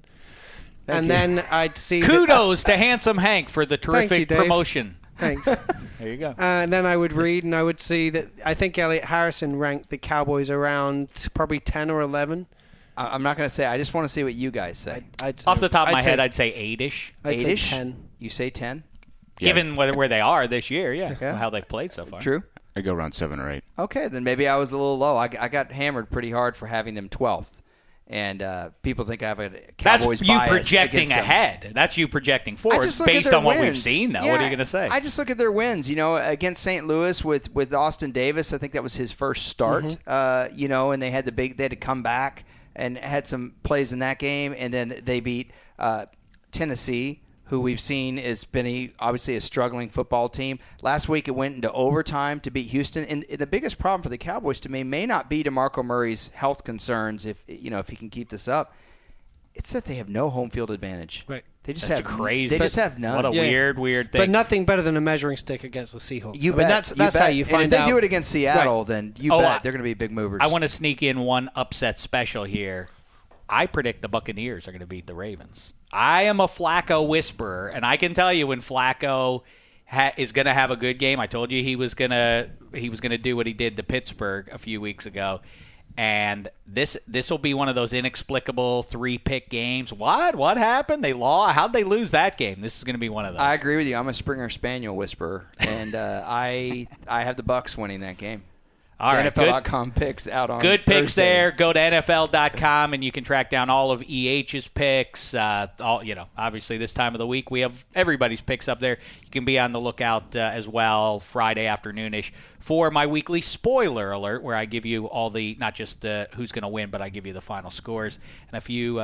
E: Then I'd see...
B: Kudos to Handsome Hank for the terrific promotion.
E: Thanks.
B: There you go.
E: And then I would read, and I would see that I think Elliot Harrison ranked the Cowboys around probably 10 or 11.
K: I'm not going to say. I just want to see what you guys say.
B: Off the top of my head, I'd say 8-ish.
E: I'd say 10.
K: You say 10?
M: Yeah.
B: Given where they are this year, how they've played so far.
K: True.
M: I go around 7 or 8.
K: Okay, then maybe I was a little low. I got hammered pretty hard for having them 12th. And people think I have a Cowboys
B: bias. That's you
K: bias
B: projecting ahead. That's you projecting forward based on what we've seen, though.
K: Yeah,
B: what are you going to say?
K: I just look at their wins. Against St. Louis with Austin Davis, I think that was his first start. And they had they had to come back and had some plays in that game, and then they beat Tennessee, who we've seen has been obviously a struggling football team. Last week it went into overtime to beat Houston. And the biggest problem for the Cowboys to me may not be DeMarco Murray's health concerns if he can keep this up. It's that they have no home field advantage.
E: Right.
K: They just
B: That's
K: have
B: crazy.
K: They just have none.
B: What a weird thing.
E: But nothing better than a measuring stick against the Seahawks.
K: You bet.
E: That's how you find
K: out. If they
E: out.
K: do it against Seattle, then you bet they're going to be big movers.
B: I want to sneak in one upset special here. I predict the Buccaneers are going to beat the Ravens. I am a Flacco whisperer, and I can tell you when Flacco is going to have a good game. I told you he was going to do what he did to Pittsburgh a few weeks ago, and this will be one of those inexplicable 3-pick games. What happened? They lost. How'd they lose that game? This is going to be one of those.
K: I agree with you. I'm a Springer Spaniel whisperer, and I have the Bucs winning that game.
B: All right,
K: NFL.com picks out on
B: good picks
K: Thursday.
B: there. Go to NFL.com and you can track down all of EH's picks. Obviously this time of the week we have everybody's picks up there. You can be on the lookout as well Friday afternoonish for my weekly spoiler alert, where I give you all the not just who's going to win, but I give you the final scores and a few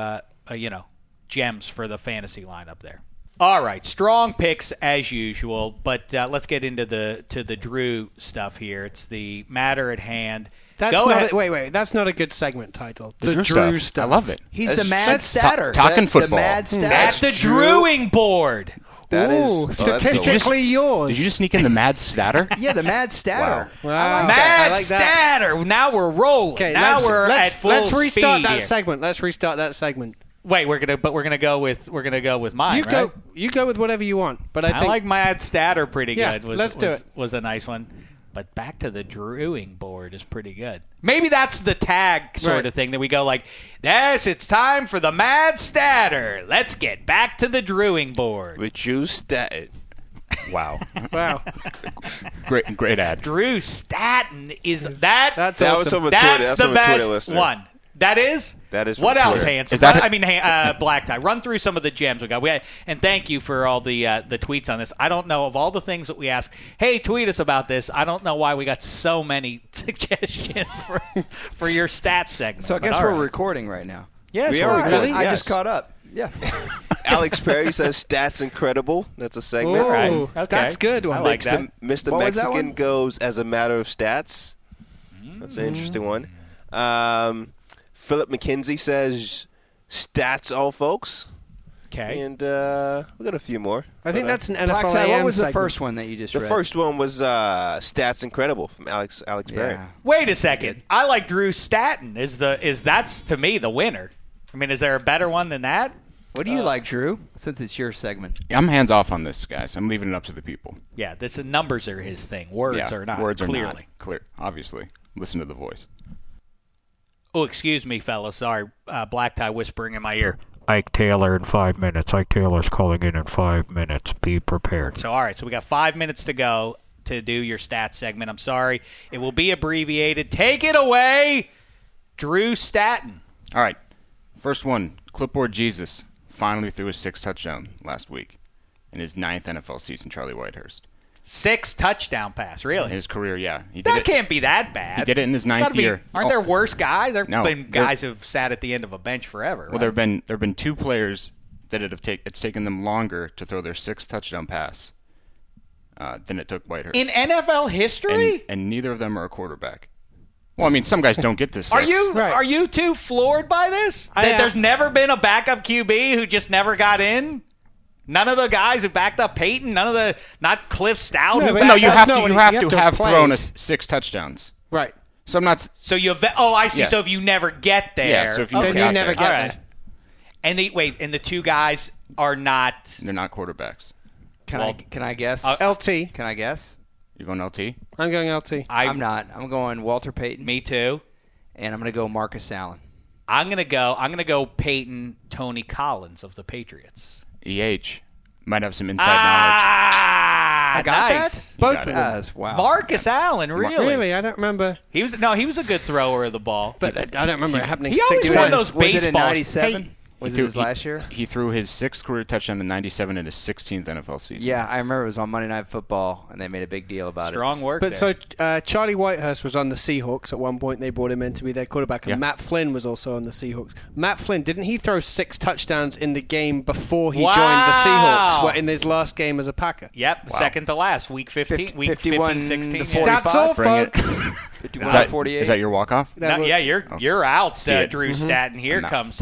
B: gems for the fantasy lineup there. All right, strong picks as usual, but let's get into the Drew stuff here. It's the matter at hand.
E: Wait. That's not a good segment title. The Drew stuff.
M: I love it.
K: He's the mad statter.
M: Talking football.
K: The mad statter.
B: That's the Drewing board.
E: Statistically yours.
M: Did you just sneak in the mad statter?
K: Yeah, the mad statter.
E: Wow.
B: Mad statter. Now we're rolling.
E: Okay,
B: we're at full
E: Let's restart
B: speed
E: that
B: here.
E: segment. Let's restart that segment.
B: Wait, we're gonna go with mine.
E: You go with whatever you want. But I think
B: like Mad Statter pretty good.
E: Let's do it.
B: Was a nice one. But back to the Drewing board is pretty good. Maybe that's the tag sort of thing that we go like, yes, it's time for the Mad Statter. Let's get back to the Drewing board.
G: With Drew Staten.
M: Wow. Great ad.
B: Drew Staten is that?
G: That was over Twitter.
B: That's the
G: over
B: best
G: Twitter listener.
B: one. That is?
G: That is
B: what
G: from
B: else,
G: Twitter.
B: Hanson? Black Tie. Run through some of the gems we got. And thank you for all the tweets on this. I don't know, of all the things that we ask, hey, tweet us about this, I don't know why we got so many suggestions for your stats segment.
K: So I guess we're recording right now.
B: Yes,
G: we are recording.
K: I just caught up. Yeah.
G: Alex Perry says stats incredible. That's a segment.
E: Ooh, that's good.
B: I like that.
G: Mr. Mexican goes as a matter of stats. That's an interesting one. Philip McKenzie says stats all folks.
B: Okay.
G: And we got a few more.
E: I think that's an NFL
K: Black Tie, what was
E: segment.
K: the first one that you just read?
G: The first one was Stats Incredible from Alex Perry.
B: Wait a second. I like Drew Staten. That's to me the winner. I mean, is there a better one than that?
K: What do you like, Drew, since it's your segment?
M: I'm hands off on this, guys. I'm leaving it up to the people.
B: Yeah, the numbers are his thing. Words are not.
M: Words
B: clearly.
M: are not. Clear. Obviously. Listen to the voice.
B: Oh, excuse me, fellas. Sorry. Black Tie whispering in my ear.
I: Ike Taylor in 5 minutes. Ike Taylor's calling in 5 minutes. Be prepared.
B: So, all right. So we got 5 minutes to go to do your stats segment. I'm sorry. It will be abbreviated. Take it away, Drew Staten.
M: All right. First one, Clipboard Jesus finally threw his 6th touchdown last week in his 9th NFL season, Charlie Whitehurst.
B: 6 touchdown pass, really?
M: In his career, yeah.
B: That can't be that bad.
M: He did it in his 9th year.
B: Aren't there worse guys? There have
M: No,
B: been guys who've sat at the end of a bench forever.
M: Well, there have been 2 players that it's taken them longer to throw their 6th touchdown pass than it took Whitehurst.
B: In NFL history?
M: And neither of them are a quarterback. Well, I mean, some guys don't get this.
B: Are you two floored by this? That there's never been a backup QB who just never got in? None of the guys who backed up Peyton, not Cliff Stout.
M: No, you have to have thrown 6 touchdowns.
E: Right.
M: So I'm not.
B: So I see.
M: Yeah.
B: So if you never get there,
M: Yeah. So if you
E: never get there.
B: And the 2 guys are not.
M: They're not quarterbacks.
K: Can I guess?
E: LT.
K: Can I guess?
M: You're going LT?
E: I'm going LT.
K: I'm not. I'm going Walter Payton.
B: Me too.
K: And I'm going to go Marcus Allen.
B: I'm going to go Peyton Tony Collins of the Patriots.
M: Might have some inside knowledge.
K: I got
B: nice.
K: that?
E: Both of them.
K: Yes, wow.
B: Marcus Allen, really?
E: Really? I don't remember.
B: He was a good thrower of the ball.
E: But I don't remember it happening.
B: He always
E: 6
B: won
E: times.
B: those baseballs.
K: Was it in 97? Was it his last year?
M: He threw his 6th career touchdown in 97 in his 16th NFL season.
K: Yeah, I remember it was on Monday Night Football, and they made a big deal about
B: Strong
K: it.
B: work
E: But
B: there.
E: so Charlie Whitehurst was on the Seahawks at one point. They brought him in to be their quarterback. And
M: Yeah.
E: Matt Flynn was also on the Seahawks. Matt Flynn, didn't he throw 6 touchdowns in the game before he joined the Seahawks? In his last game as a Packer?
B: Yep, second to last, week 15, week
K: 51
B: 15, 16.
K: to 45.
E: That's all,
M: Bring it.
E: folks.
K: 51 to 48.
M: Is that your walk-off?
B: You're out,
M: See it.
B: Drew Statton. Here
M: I'm not.
B: comes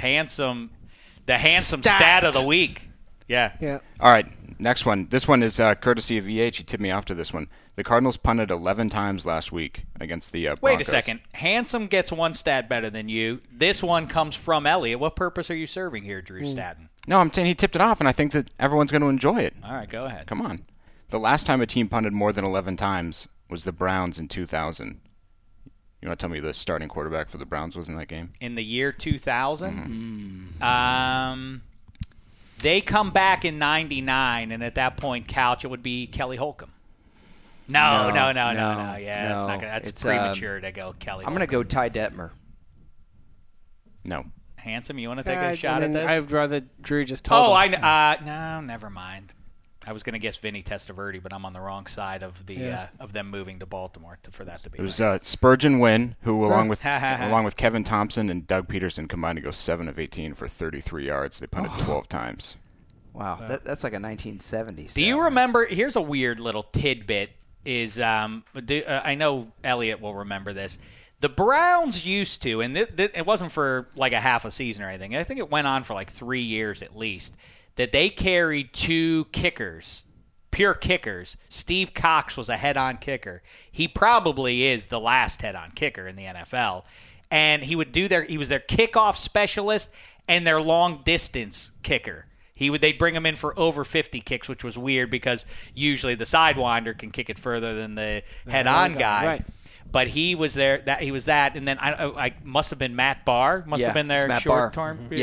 B: the handsome stat of the week. Yeah.
M: All right, next one. This one is courtesy of EH. He tipped me off to this one. The Cardinals punted 11 times last week against the Broncos.
B: Wait a second. Handsome gets one stat better than you. This one comes from Elliot. What purpose are you serving here, Drew Statton?
M: No, I'm saying he tipped it off, and I think that everyone's going to enjoy it.
B: All right, go ahead.
M: Come on. The last time a team punted more than 11 times was the Browns in 2000. You want to tell me who the starting quarterback for the Browns was in that game?
B: In the year 2000?
M: Mm-hmm.
B: They come back in 99, and at that point, Couch, it would be Kelly Holcomb. No. Yeah,
K: no.
B: That's premature to go Kelly
K: I'm going to go Ty Detmer.
M: No.
B: Handsome, you want to take a shot at this?
E: I'd rather Drew just told us.
B: No, never mind. I was going to guess Vinny Testaverde, but I'm on the wrong side of of them moving to Baltimore for that to be.
M: It was Spurgeon Wynn, who along with Kevin Thompson and Doug Peterson combined to go 7 of 18 for 33 yards. They punted 12 times.
K: Wow, that's like a 1970s.
B: Do you remember? Here's a weird little tidbit. I know Elliot will remember this. The Browns used to, and it wasn't for like a half a season or anything. I think it went on for like 3 years at least. That they carried 2 kickers, pure kickers. Steve Cox was a head-on kicker. He probably is the last head-on kicker in the NFL. And he was their kickoff specialist and their long-distance kicker. They'd bring him in for over 50 kicks, which was weird because usually the sidewinder can kick it further than the head-on guy.
E: Right.
B: But he was there. And then I must have been Matt Barr. Must have been their short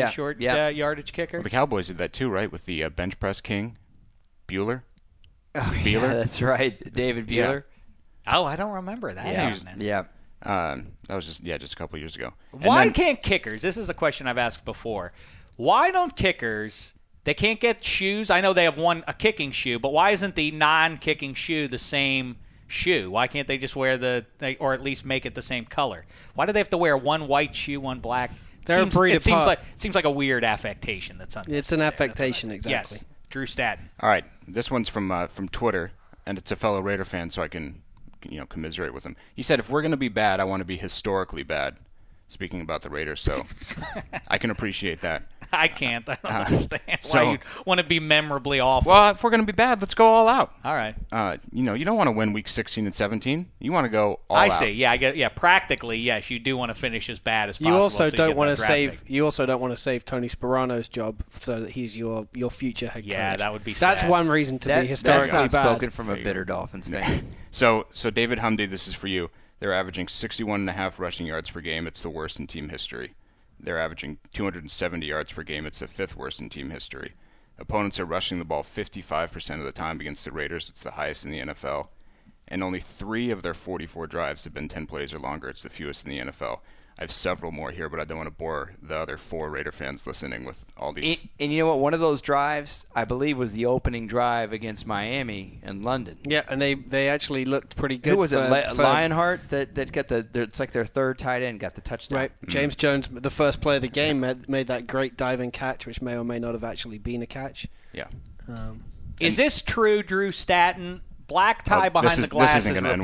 B: yardage kicker.
M: Well, the Cowboys did that too, right? With the bench press king, Bueller.
K: Oh, yeah, that's right, David Bueller.
B: Yeah. Oh, I don't remember that.
K: Yeah.
M: That was just a couple years ago.
B: Why can't kickers? This is a question I've asked before. Why don't kickers? They can't get shoes. I know they have a kicking shoe, but why isn't the non-kicking shoe the same shoe? Why can't they just wear or at least make it the same color? Why do they have to wear one white shoe, one black? It seems like a weird affectation.
E: It's an affectation, exactly.
B: Yes, Drew Statton.
M: All right, this one's from Twitter, and it's a fellow Raider fan, so I can commiserate with him. He said, "If we're going to be bad, I want to be historically bad." Speaking about the Raiders, so I can appreciate that.
B: I can't. I don't understand why you want to be memorably awful.
M: Well, if we're going to be bad, let's go all out.
B: All right.
M: You don't want to win week 16 and 17. You want to go all out.
B: I see. Yeah, I get. Yeah, practically, yes, you do want to finish as bad as possible.
E: You also don't want to save. You also don't want to save Tony Sperano's job so that he's your future head coach.
B: Yeah, that would be.
E: That's
B: sad.
E: one reason to be historically
K: bad. That's not
E: bad.
K: spoken from a bitter Dolphins fan.
M: So David Humdy, this is for you. They're averaging 61.5 rushing yards per game. It's the worst in team history. They're averaging 270 yards per game. It's the 5th worst in team history. Opponents are rushing the ball 55% of the time against the Raiders. It's the highest in the NFL. And only 3 of their 44 drives have been 10 plays or longer. It's the fewest in the NFL. I have several more here, but I don't want to bore the other 4 Raider fans listening with all these.
K: And you know what? One of those drives, I believe, was the opening drive against Miami in London.
E: Yeah, and they actually looked pretty good.
K: Who was it? Lionheart that got it's like their third tight end got the touchdown.
E: Right. James Jones, the first play of the game, made that great diving catch, which may or may not have actually been a catch.
M: Yeah.
B: Is this true, Drew Statton? Black Tie Behind the Glass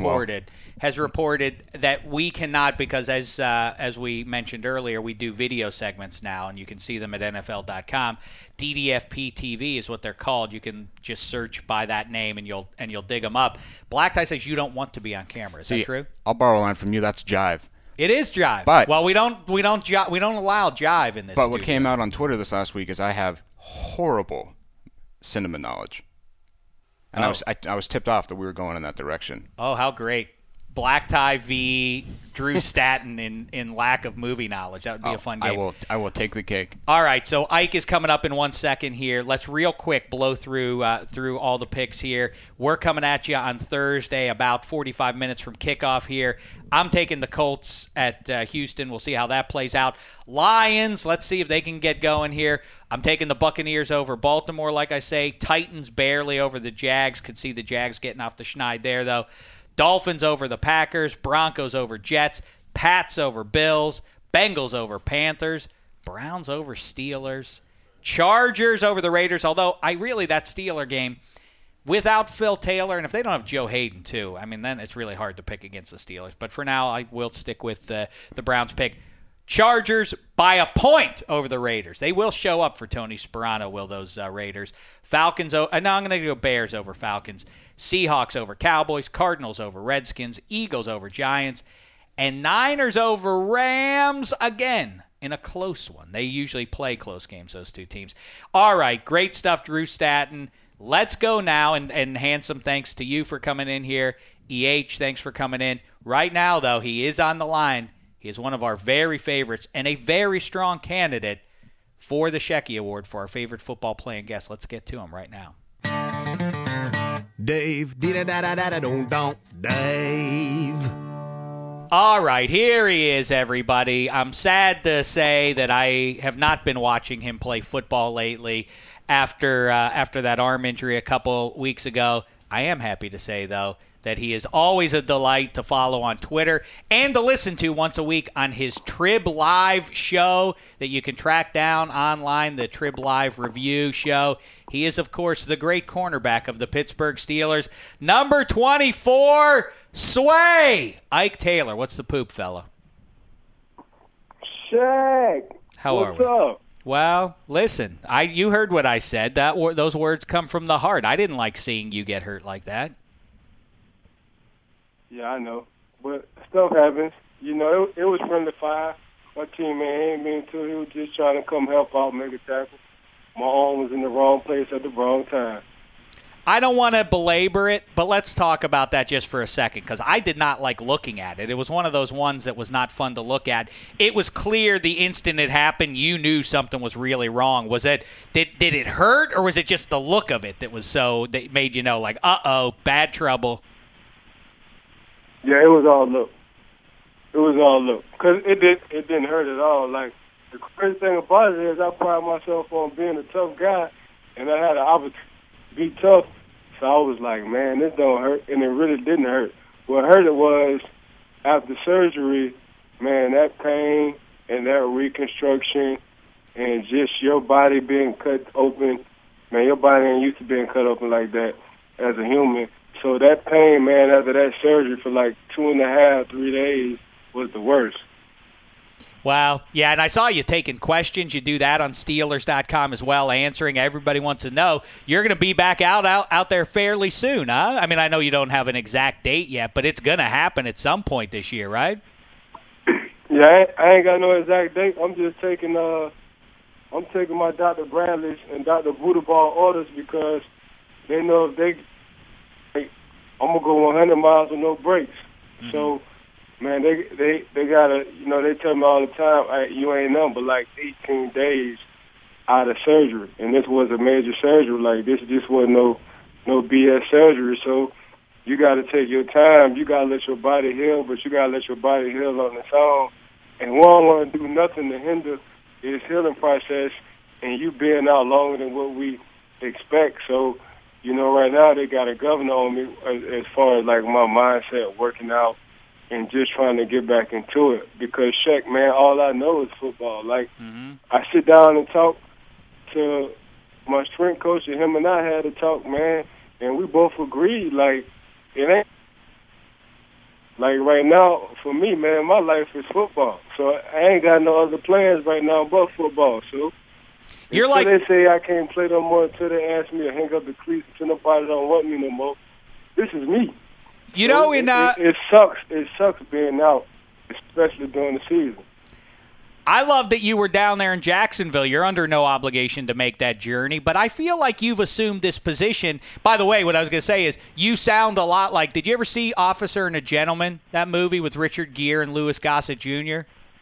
B: has reported that we cannot, because as we mentioned earlier, we do video segments now, and you can see them at NFL.com. DDFP TV is what they're called. You can just search by that name, and you'll dig them up. Black Tie says you don't want to be on camera. Is that true?
M: I'll borrow a line from you. That's jive.
B: It is jive.
M: But
B: we don't allow jive in this.
M: But what came out on Twitter this last week is I have horrible cinema knowledge. And I was tipped off that we were going in that direction.
B: Oh, how great. Black Tie v. Drew Statton in lack of movie knowledge. That would be a fun game.
M: I will take the cake.
B: All right, so Ike is coming up in 1 second here. Let's real quick blow through all the picks here. We're coming at you on Thursday, about 45 minutes from kickoff here. I'm taking the Colts at Houston. We'll see how that plays out. Lions, let's see if they can get going here. I'm taking the Buccaneers over Baltimore, like I say. Titans barely over the Jags. Could see the Jags getting off the schneid there, though. Dolphins over the Packers, Broncos over Jets, Pats over Bills, Bengals over Panthers, Browns over Steelers, Chargers over the Raiders, although that Steeler game, without Phil Taylor, and if they don't have Joe Hayden too, I mean, then it's really hard to pick against the Steelers. But for now, I will stick with the Browns pick. Chargers by a point over the Raiders. They will show up for Tony Sparano, will those Raiders. Falcons, no, I'm going to go Bears over Falcons. Seahawks over Cowboys. Cardinals over Redskins. Eagles over Giants. And Niners over Rams again in a close one. They usually play close games, those two teams. All right, great stuff, Drew Statton. Let's go now, and handsome thanks to you for coming in here. EH, thanks for coming in. Right now, though, he is on the line. He is one of our very favorites and a very strong candidate for the Shecky Award for our favorite football playing guest. Let's get to him right now.
D: Dave, Dave.
B: All right, here he is, everybody. I'm sad to say that I have not been watching him play football lately after that arm injury a couple weeks ago. I am happy to say, though, that he is always a delight to follow on Twitter and to listen to once a week on his Trib Live show that you can track down online, the Trib Live Review show. He is, of course, the great cornerback of the Pittsburgh Steelers. Number 24, Sway! Ike Taylor. What's the poop, fella?
A: Shaq.
B: How are we?
A: What's up?
B: Well, listen, you heard what I said. Those words come from the heart. I didn't like seeing you get hurt like that.
A: Yeah, I know. But stuff happens. You know, it was friendly fire. My teammate ain't mean to. He was just trying to come help out, make a tackle. My arm was in the wrong place at the wrong time.
B: I don't want to belabor it, but let's talk about that just for a second, because I did not like looking at it. It was one of those ones that was not fun to look at. It was clear the instant it happened, you knew something was really wrong. Was it? Did it hurt, or was it just the look of it that made you know, like, uh-oh, bad trouble?
A: Yeah, it was all look. It was all look. Because it didn't hurt at all. Like, the crazy thing about it is I pride myself on being a tough guy, and I had an opportunity to be tough. So I was like, man, this don't hurt. And it really didn't hurt. What hurt it was after surgery, man, that pain and that reconstruction and just your body being cut open. Man, your body ain't used to being cut open like that as a human. So that pain, man, after that surgery for like 2.5, 3 days was the worst.
B: Wow. Yeah, and I saw you taking questions. You do that on Steelers.com as well, answering. Everybody wants to know. You're going to be back out there fairly soon, huh? I mean, I know you don't have an exact date yet, but it's going to happen at some point this year, right?
A: Yeah, I ain't got no exact date. I'm just taking my Dr. Bradley's and Dr. Budaball orders because they know if I'm going to go 100 miles with no brakes. Mm-hmm. So, man, they got to, you know, they tell me all the time, you ain't nothing but like 18 days out of surgery. And this was a major surgery. Like, this just wasn't no BS surgery. So you got to take your time. You got to let your body heal, but you got to let your body heal on its own. and we don't want to do nothing to hinder his healing process and you being out longer than what we expect. So, right now they got a governor on me as far as, like, my mindset, working out and just trying to get back into it. Because, Shaq, man, all I know is football. Like, I sit down and talk to my strength coach, and him and I had a talk, man, and we both agreed, like, it ain't. Like, right now, for me, man, my life is football. So I ain't got no other plans right now but football. So
B: you're
A: until
B: like,
A: they say I can't play no more, until they ask me to hang up the cleats, until nobody don't want me no more, this is me. It sucks. It sucks being out, especially during the season.
B: I love that you were down there in Jacksonville. You're under no obligation to make that journey, but I feel like you've assumed this position. By the way, what I was going to say is you sound a lot like, did you ever see Officer and a Gentleman, that movie with Richard Gere and Louis Gossett Jr.?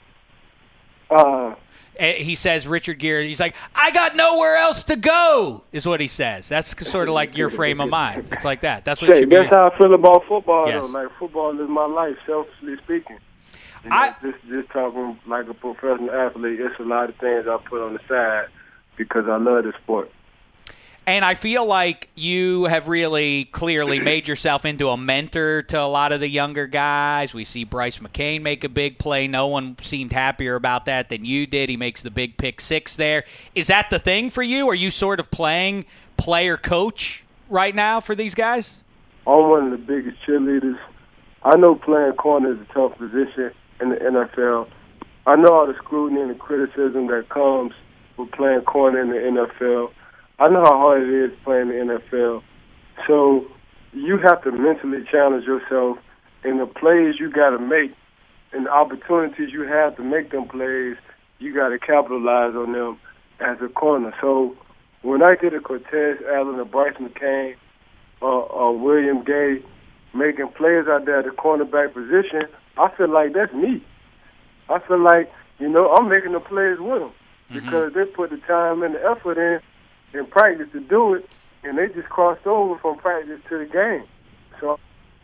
B: He says, Richard Gere, he's like, I got nowhere else to go, is what he says. That's sort of like your frame of mind. It's like that. That's what it should be.
A: That's how I feel about football, though. Like, football is my life, selfishly speaking. Just talking like a professional athlete, it's a lot of things I put on the side because I love the sport.
B: And I feel like you have really clearly made yourself into a mentor to a lot of the younger guys. We see Bryce McCain make a big play. No one seemed happier about that than you did. He makes the big pick six there. Is that the thing for you? Are you sort of playing player-coach right now for these guys?
A: I'm one of the biggest cheerleaders. I know playing corner is a tough position in the NFL. I know all the scrutiny and the criticism that comes with playing corner in the NFL. I know how hard it is playing in the NFL. So you have to mentally challenge yourself in the plays you got to make and the opportunities you have to make them plays, you got to capitalize on them as a corner. So when I get a Cortez Allen, a Bryce McCain, or William Gay making plays out there at the cornerback position, I feel like that's me. I feel like, I'm making the plays with them because they put the time and the effort in practice to do it, and they just crossed over from practice to the game. So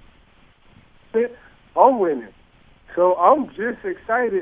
A: I'm winning. So I'm just excited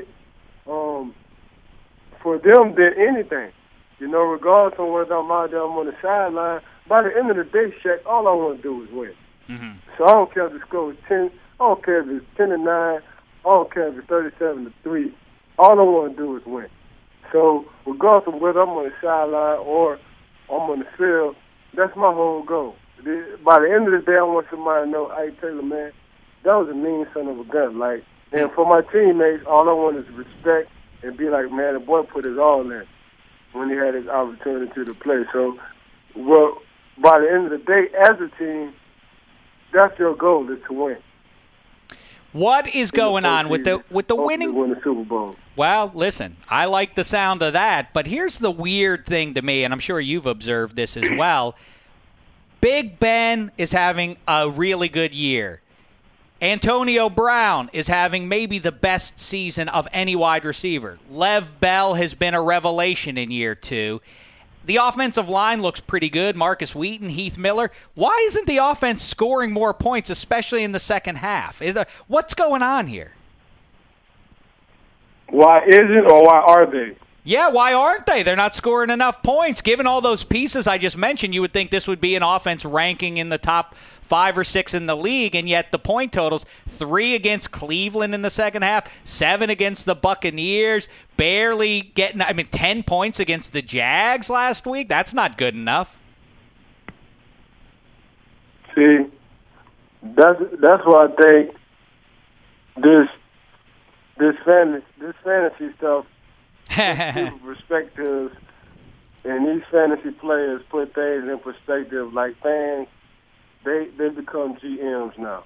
A: for them than anything. Regardless of whether I'm out there, I'm on the sideline. By the end of the day, Shaq, all I want to do is win. So I don't care if the score is 10. I don't care if it's 10-9. I don't care if it's 37-3. All I want to do is win. So regardless of whether I'm on the sideline or I'm on the field, that's my whole goal. By the end of the day, I want somebody to know, hey, Taylor, man, that was a mean son of a gun. Like, and for my teammates, all I want is respect and be like, man, the boy put his all in when he had his opportunity to play. So, by the end of the day, as a team, that's your goal, is to win.
B: What is going on with the winning?
A: Win the Super Bowl.
B: Well, listen, I like the sound of that, but here's the weird thing to me, and I'm sure you've observed this as well. Big Ben is having a really good year. Antonio Brown is having maybe the best season of any wide receiver. Lev Bell has been a revelation in year 2. The offensive line looks pretty good. Marcus Wheaton, Heath Miller. Why isn't the offense scoring more points, especially in the second half? What's going on here?
A: Why isn't, or why are they?
B: Yeah, why aren't they? They're not scoring enough points. Given all those pieces I just mentioned, you would think this would be an offense ranking in the top 5 or 6 in the league, and yet the point totals, 3 against Cleveland in the second half, 7 against the Buccaneers, barely getting, 10 points against the Jags last week. That's not good enough.
A: See, that's why I think this fantasy stuff, people's perspectives, and these fantasy players put things in perspective. Like fans, they become GMs now.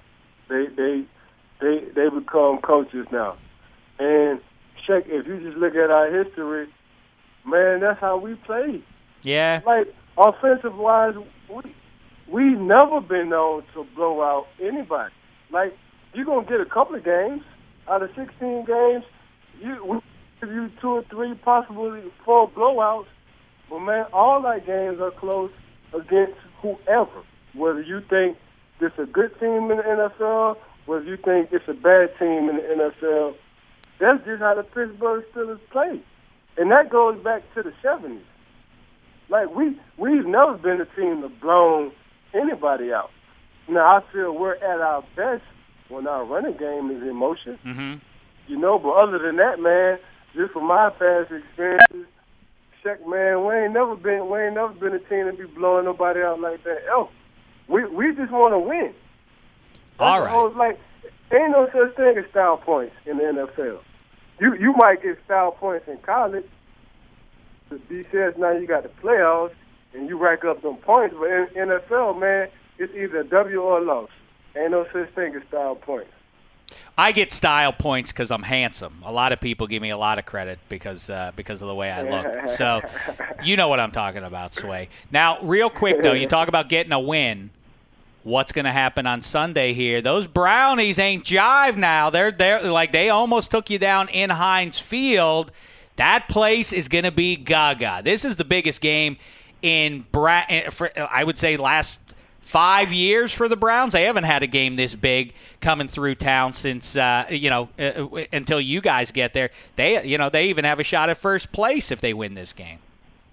A: They become coaches now. And Shaq, if you just look at our history, man, that's how we played.
B: Yeah.
A: Like offensive wise, we've never been known to blow out anybody. Like you're gonna get a couple of games out of 16 games. We give you 2 or 3, possibly 4 blowouts. But man, all our games are close against whoever. Whether you think this is a good team in the NFL, whether you think it's a bad team in the NFL, That's just how the Pittsburgh Steelers play. And that goes back to the 70s. Like, we've never been a team that blown anybody out. Now, I feel we're at our best when our running game is in motion.
B: Mm-hmm.
A: You know, but other than that, man, just from my past experiences, Shaq, man, we ain't never been a team to be blowing nobody out like that. We just want to win.
B: All right.
A: Like, ain't no such thing as style points in the NFL. You might get style points in college. The B says now you got the playoffs and you rack up them points, but in NFL, man, it's either a W or a loss. Ain't no such thing as style points.
B: I get style points because I'm handsome. A lot of people give me a lot of credit because of the way I look. So you know what I'm talking about, Sway. Now, real quick, though, you talk about getting a win. What's going to happen on Sunday here? Those Brownies ain't jive now. They're like they almost took you down in Heinz Field. That place is going to be gaga. This is the biggest game in I would say last 5 years for the Browns. They haven't had a game this big coming through town since until you guys get there. They even have a shot at first place if they win this game.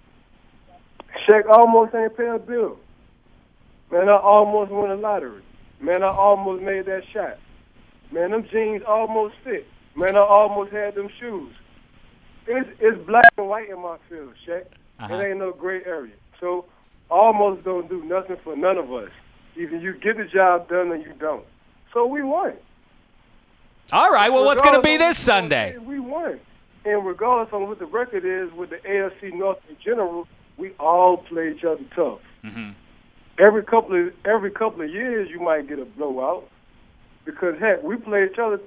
A: Shaq almost ain't pay a bill. Man, I almost won a lottery. Man, I almost made that shot. Man, them jeans almost fit. Man, I almost had them shoes. It's black and white in my field, Shaq. It ain't no gray area. So almost don't do nothing for none of us. Either you get the job done or you don't. So we won.
B: All right, well, what's going to be this Sunday?
A: We won. And regardless of what the record is with the AFC North in general, we all play each other tough.
B: Mm-hmm.
A: Every couple of years, you might get a blowout because, heck, we play each other.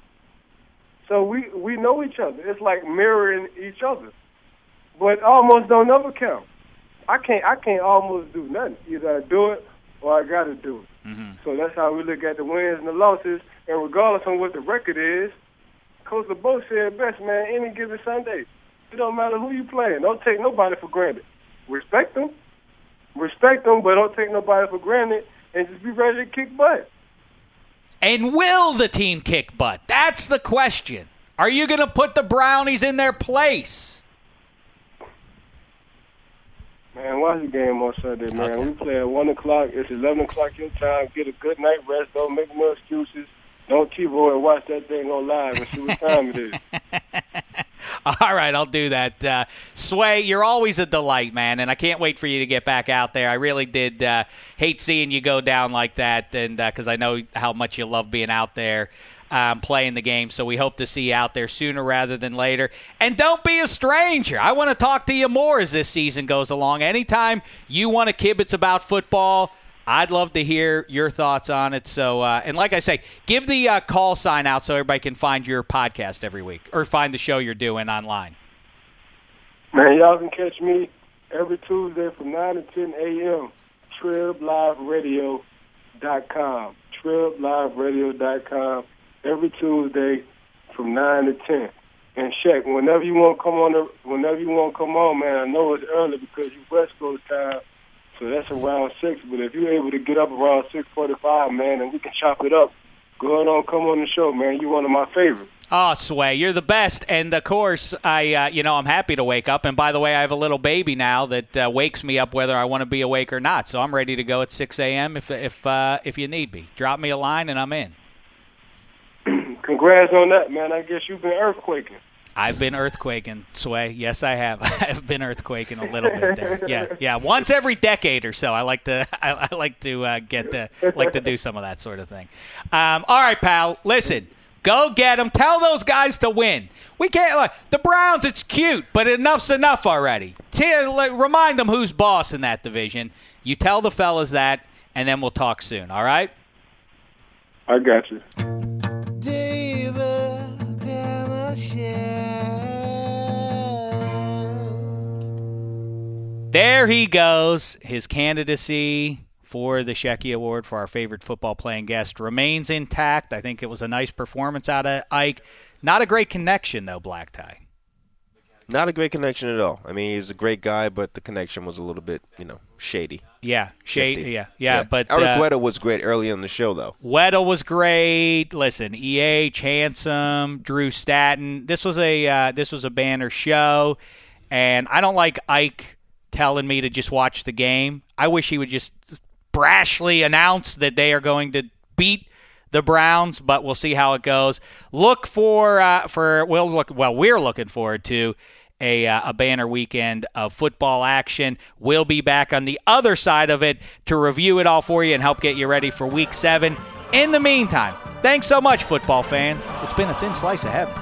A: So we know each other. It's like mirroring each other. But almost don't ever count. I can't almost do nothing. Either I do it or I got to do it.
B: Mm-hmm.
A: So that's how we look at the wins and the losses. And regardless of what the record is, Coach LeBeau said best, man, any given Sunday, it don't matter who you playing. Don't take nobody for granted. Respect them, but don't take nobody for granted, and just be ready to kick butt.
B: And will the team kick butt? That's the question. Are you going to put the Brownies in their place?
A: Man, watch the game on Sunday, man. Okay. We play at 1 o'clock. It's 11 o'clock your time. Get a good night rest. Don't make no excuses. Don't TiVo and watch that thing on live and see what time it is.
B: All right, I'll do that. Sway, you're always a delight, man, and I can't wait for you to get back out there. I really did hate seeing you go down like that, and because I know how much you love being out there playing the game, so we hope to see you out there sooner rather than later. And don't be a stranger. I want to talk to you more as this season goes along. Anytime you want to kibitz about football, I'd love to hear your thoughts on it. So, and like I say, give the call sign out so everybody can find your podcast every week or find the show you're doing online.
A: Man, y'all can catch me every Tuesday from 9 to 10 a.m. TribLiveRadio.com. TribLiveRadio.com. Every Tuesday from 9 to 10. And Shaq, whenever you want to come on, man, I know it's early because you West Coast time. So that's around 6, but if you're able to get up around 6:45, man, and we can chop it up, go ahead on, come on the show, man. You're one of my favorites.
B: Oh, Sway, you're the best. And, of course, I'm happy to wake up. And, by the way, I have a little baby now that wakes me up whether I want to be awake or not. So I'm ready to go at 6 a.m. if you need me. Drop me a line, and I'm in.
A: Congrats on that, man. I guess you've been earthquaking.
B: I've been earthquaking, Sway. Yes, I have. I've been earthquaking a little bit there. Yeah. Once every decade or so, I like to do some of that sort of thing. All right, pal. Listen, go get them. Tell those guys to win. We can't. The Browns. It's cute, but enough's enough already. Remind them who's boss in that division. You tell the fellas that, and then we'll talk soon. All right?
A: I got you.
B: There he goes. His candidacy for the Shecky Award for our favorite football playing guest remains intact. I think it was a nice performance out of Ike. Not a great connection, though, Black Tie.
G: Not a great connection at all. I mean, he's a great guy, but the connection was a little bit, shady.
B: Yeah,
G: shifty.
B: Yeah. But
G: Eric Weddle was great early in the show, though.
B: Weddle was great. Listen, Handsome, Drew Statton. This was a banner show, and I don't like Ike telling me to just watch the game. I wish he would just brashly announce that they are going to beat the Browns, but we'll see how it goes. We're looking forward to a banner weekend of football action. We'll be back on the other side of it to review it all for you and help get you ready for Week 7. In the meantime, thanks so much, football fans. It's been a thin slice of heaven.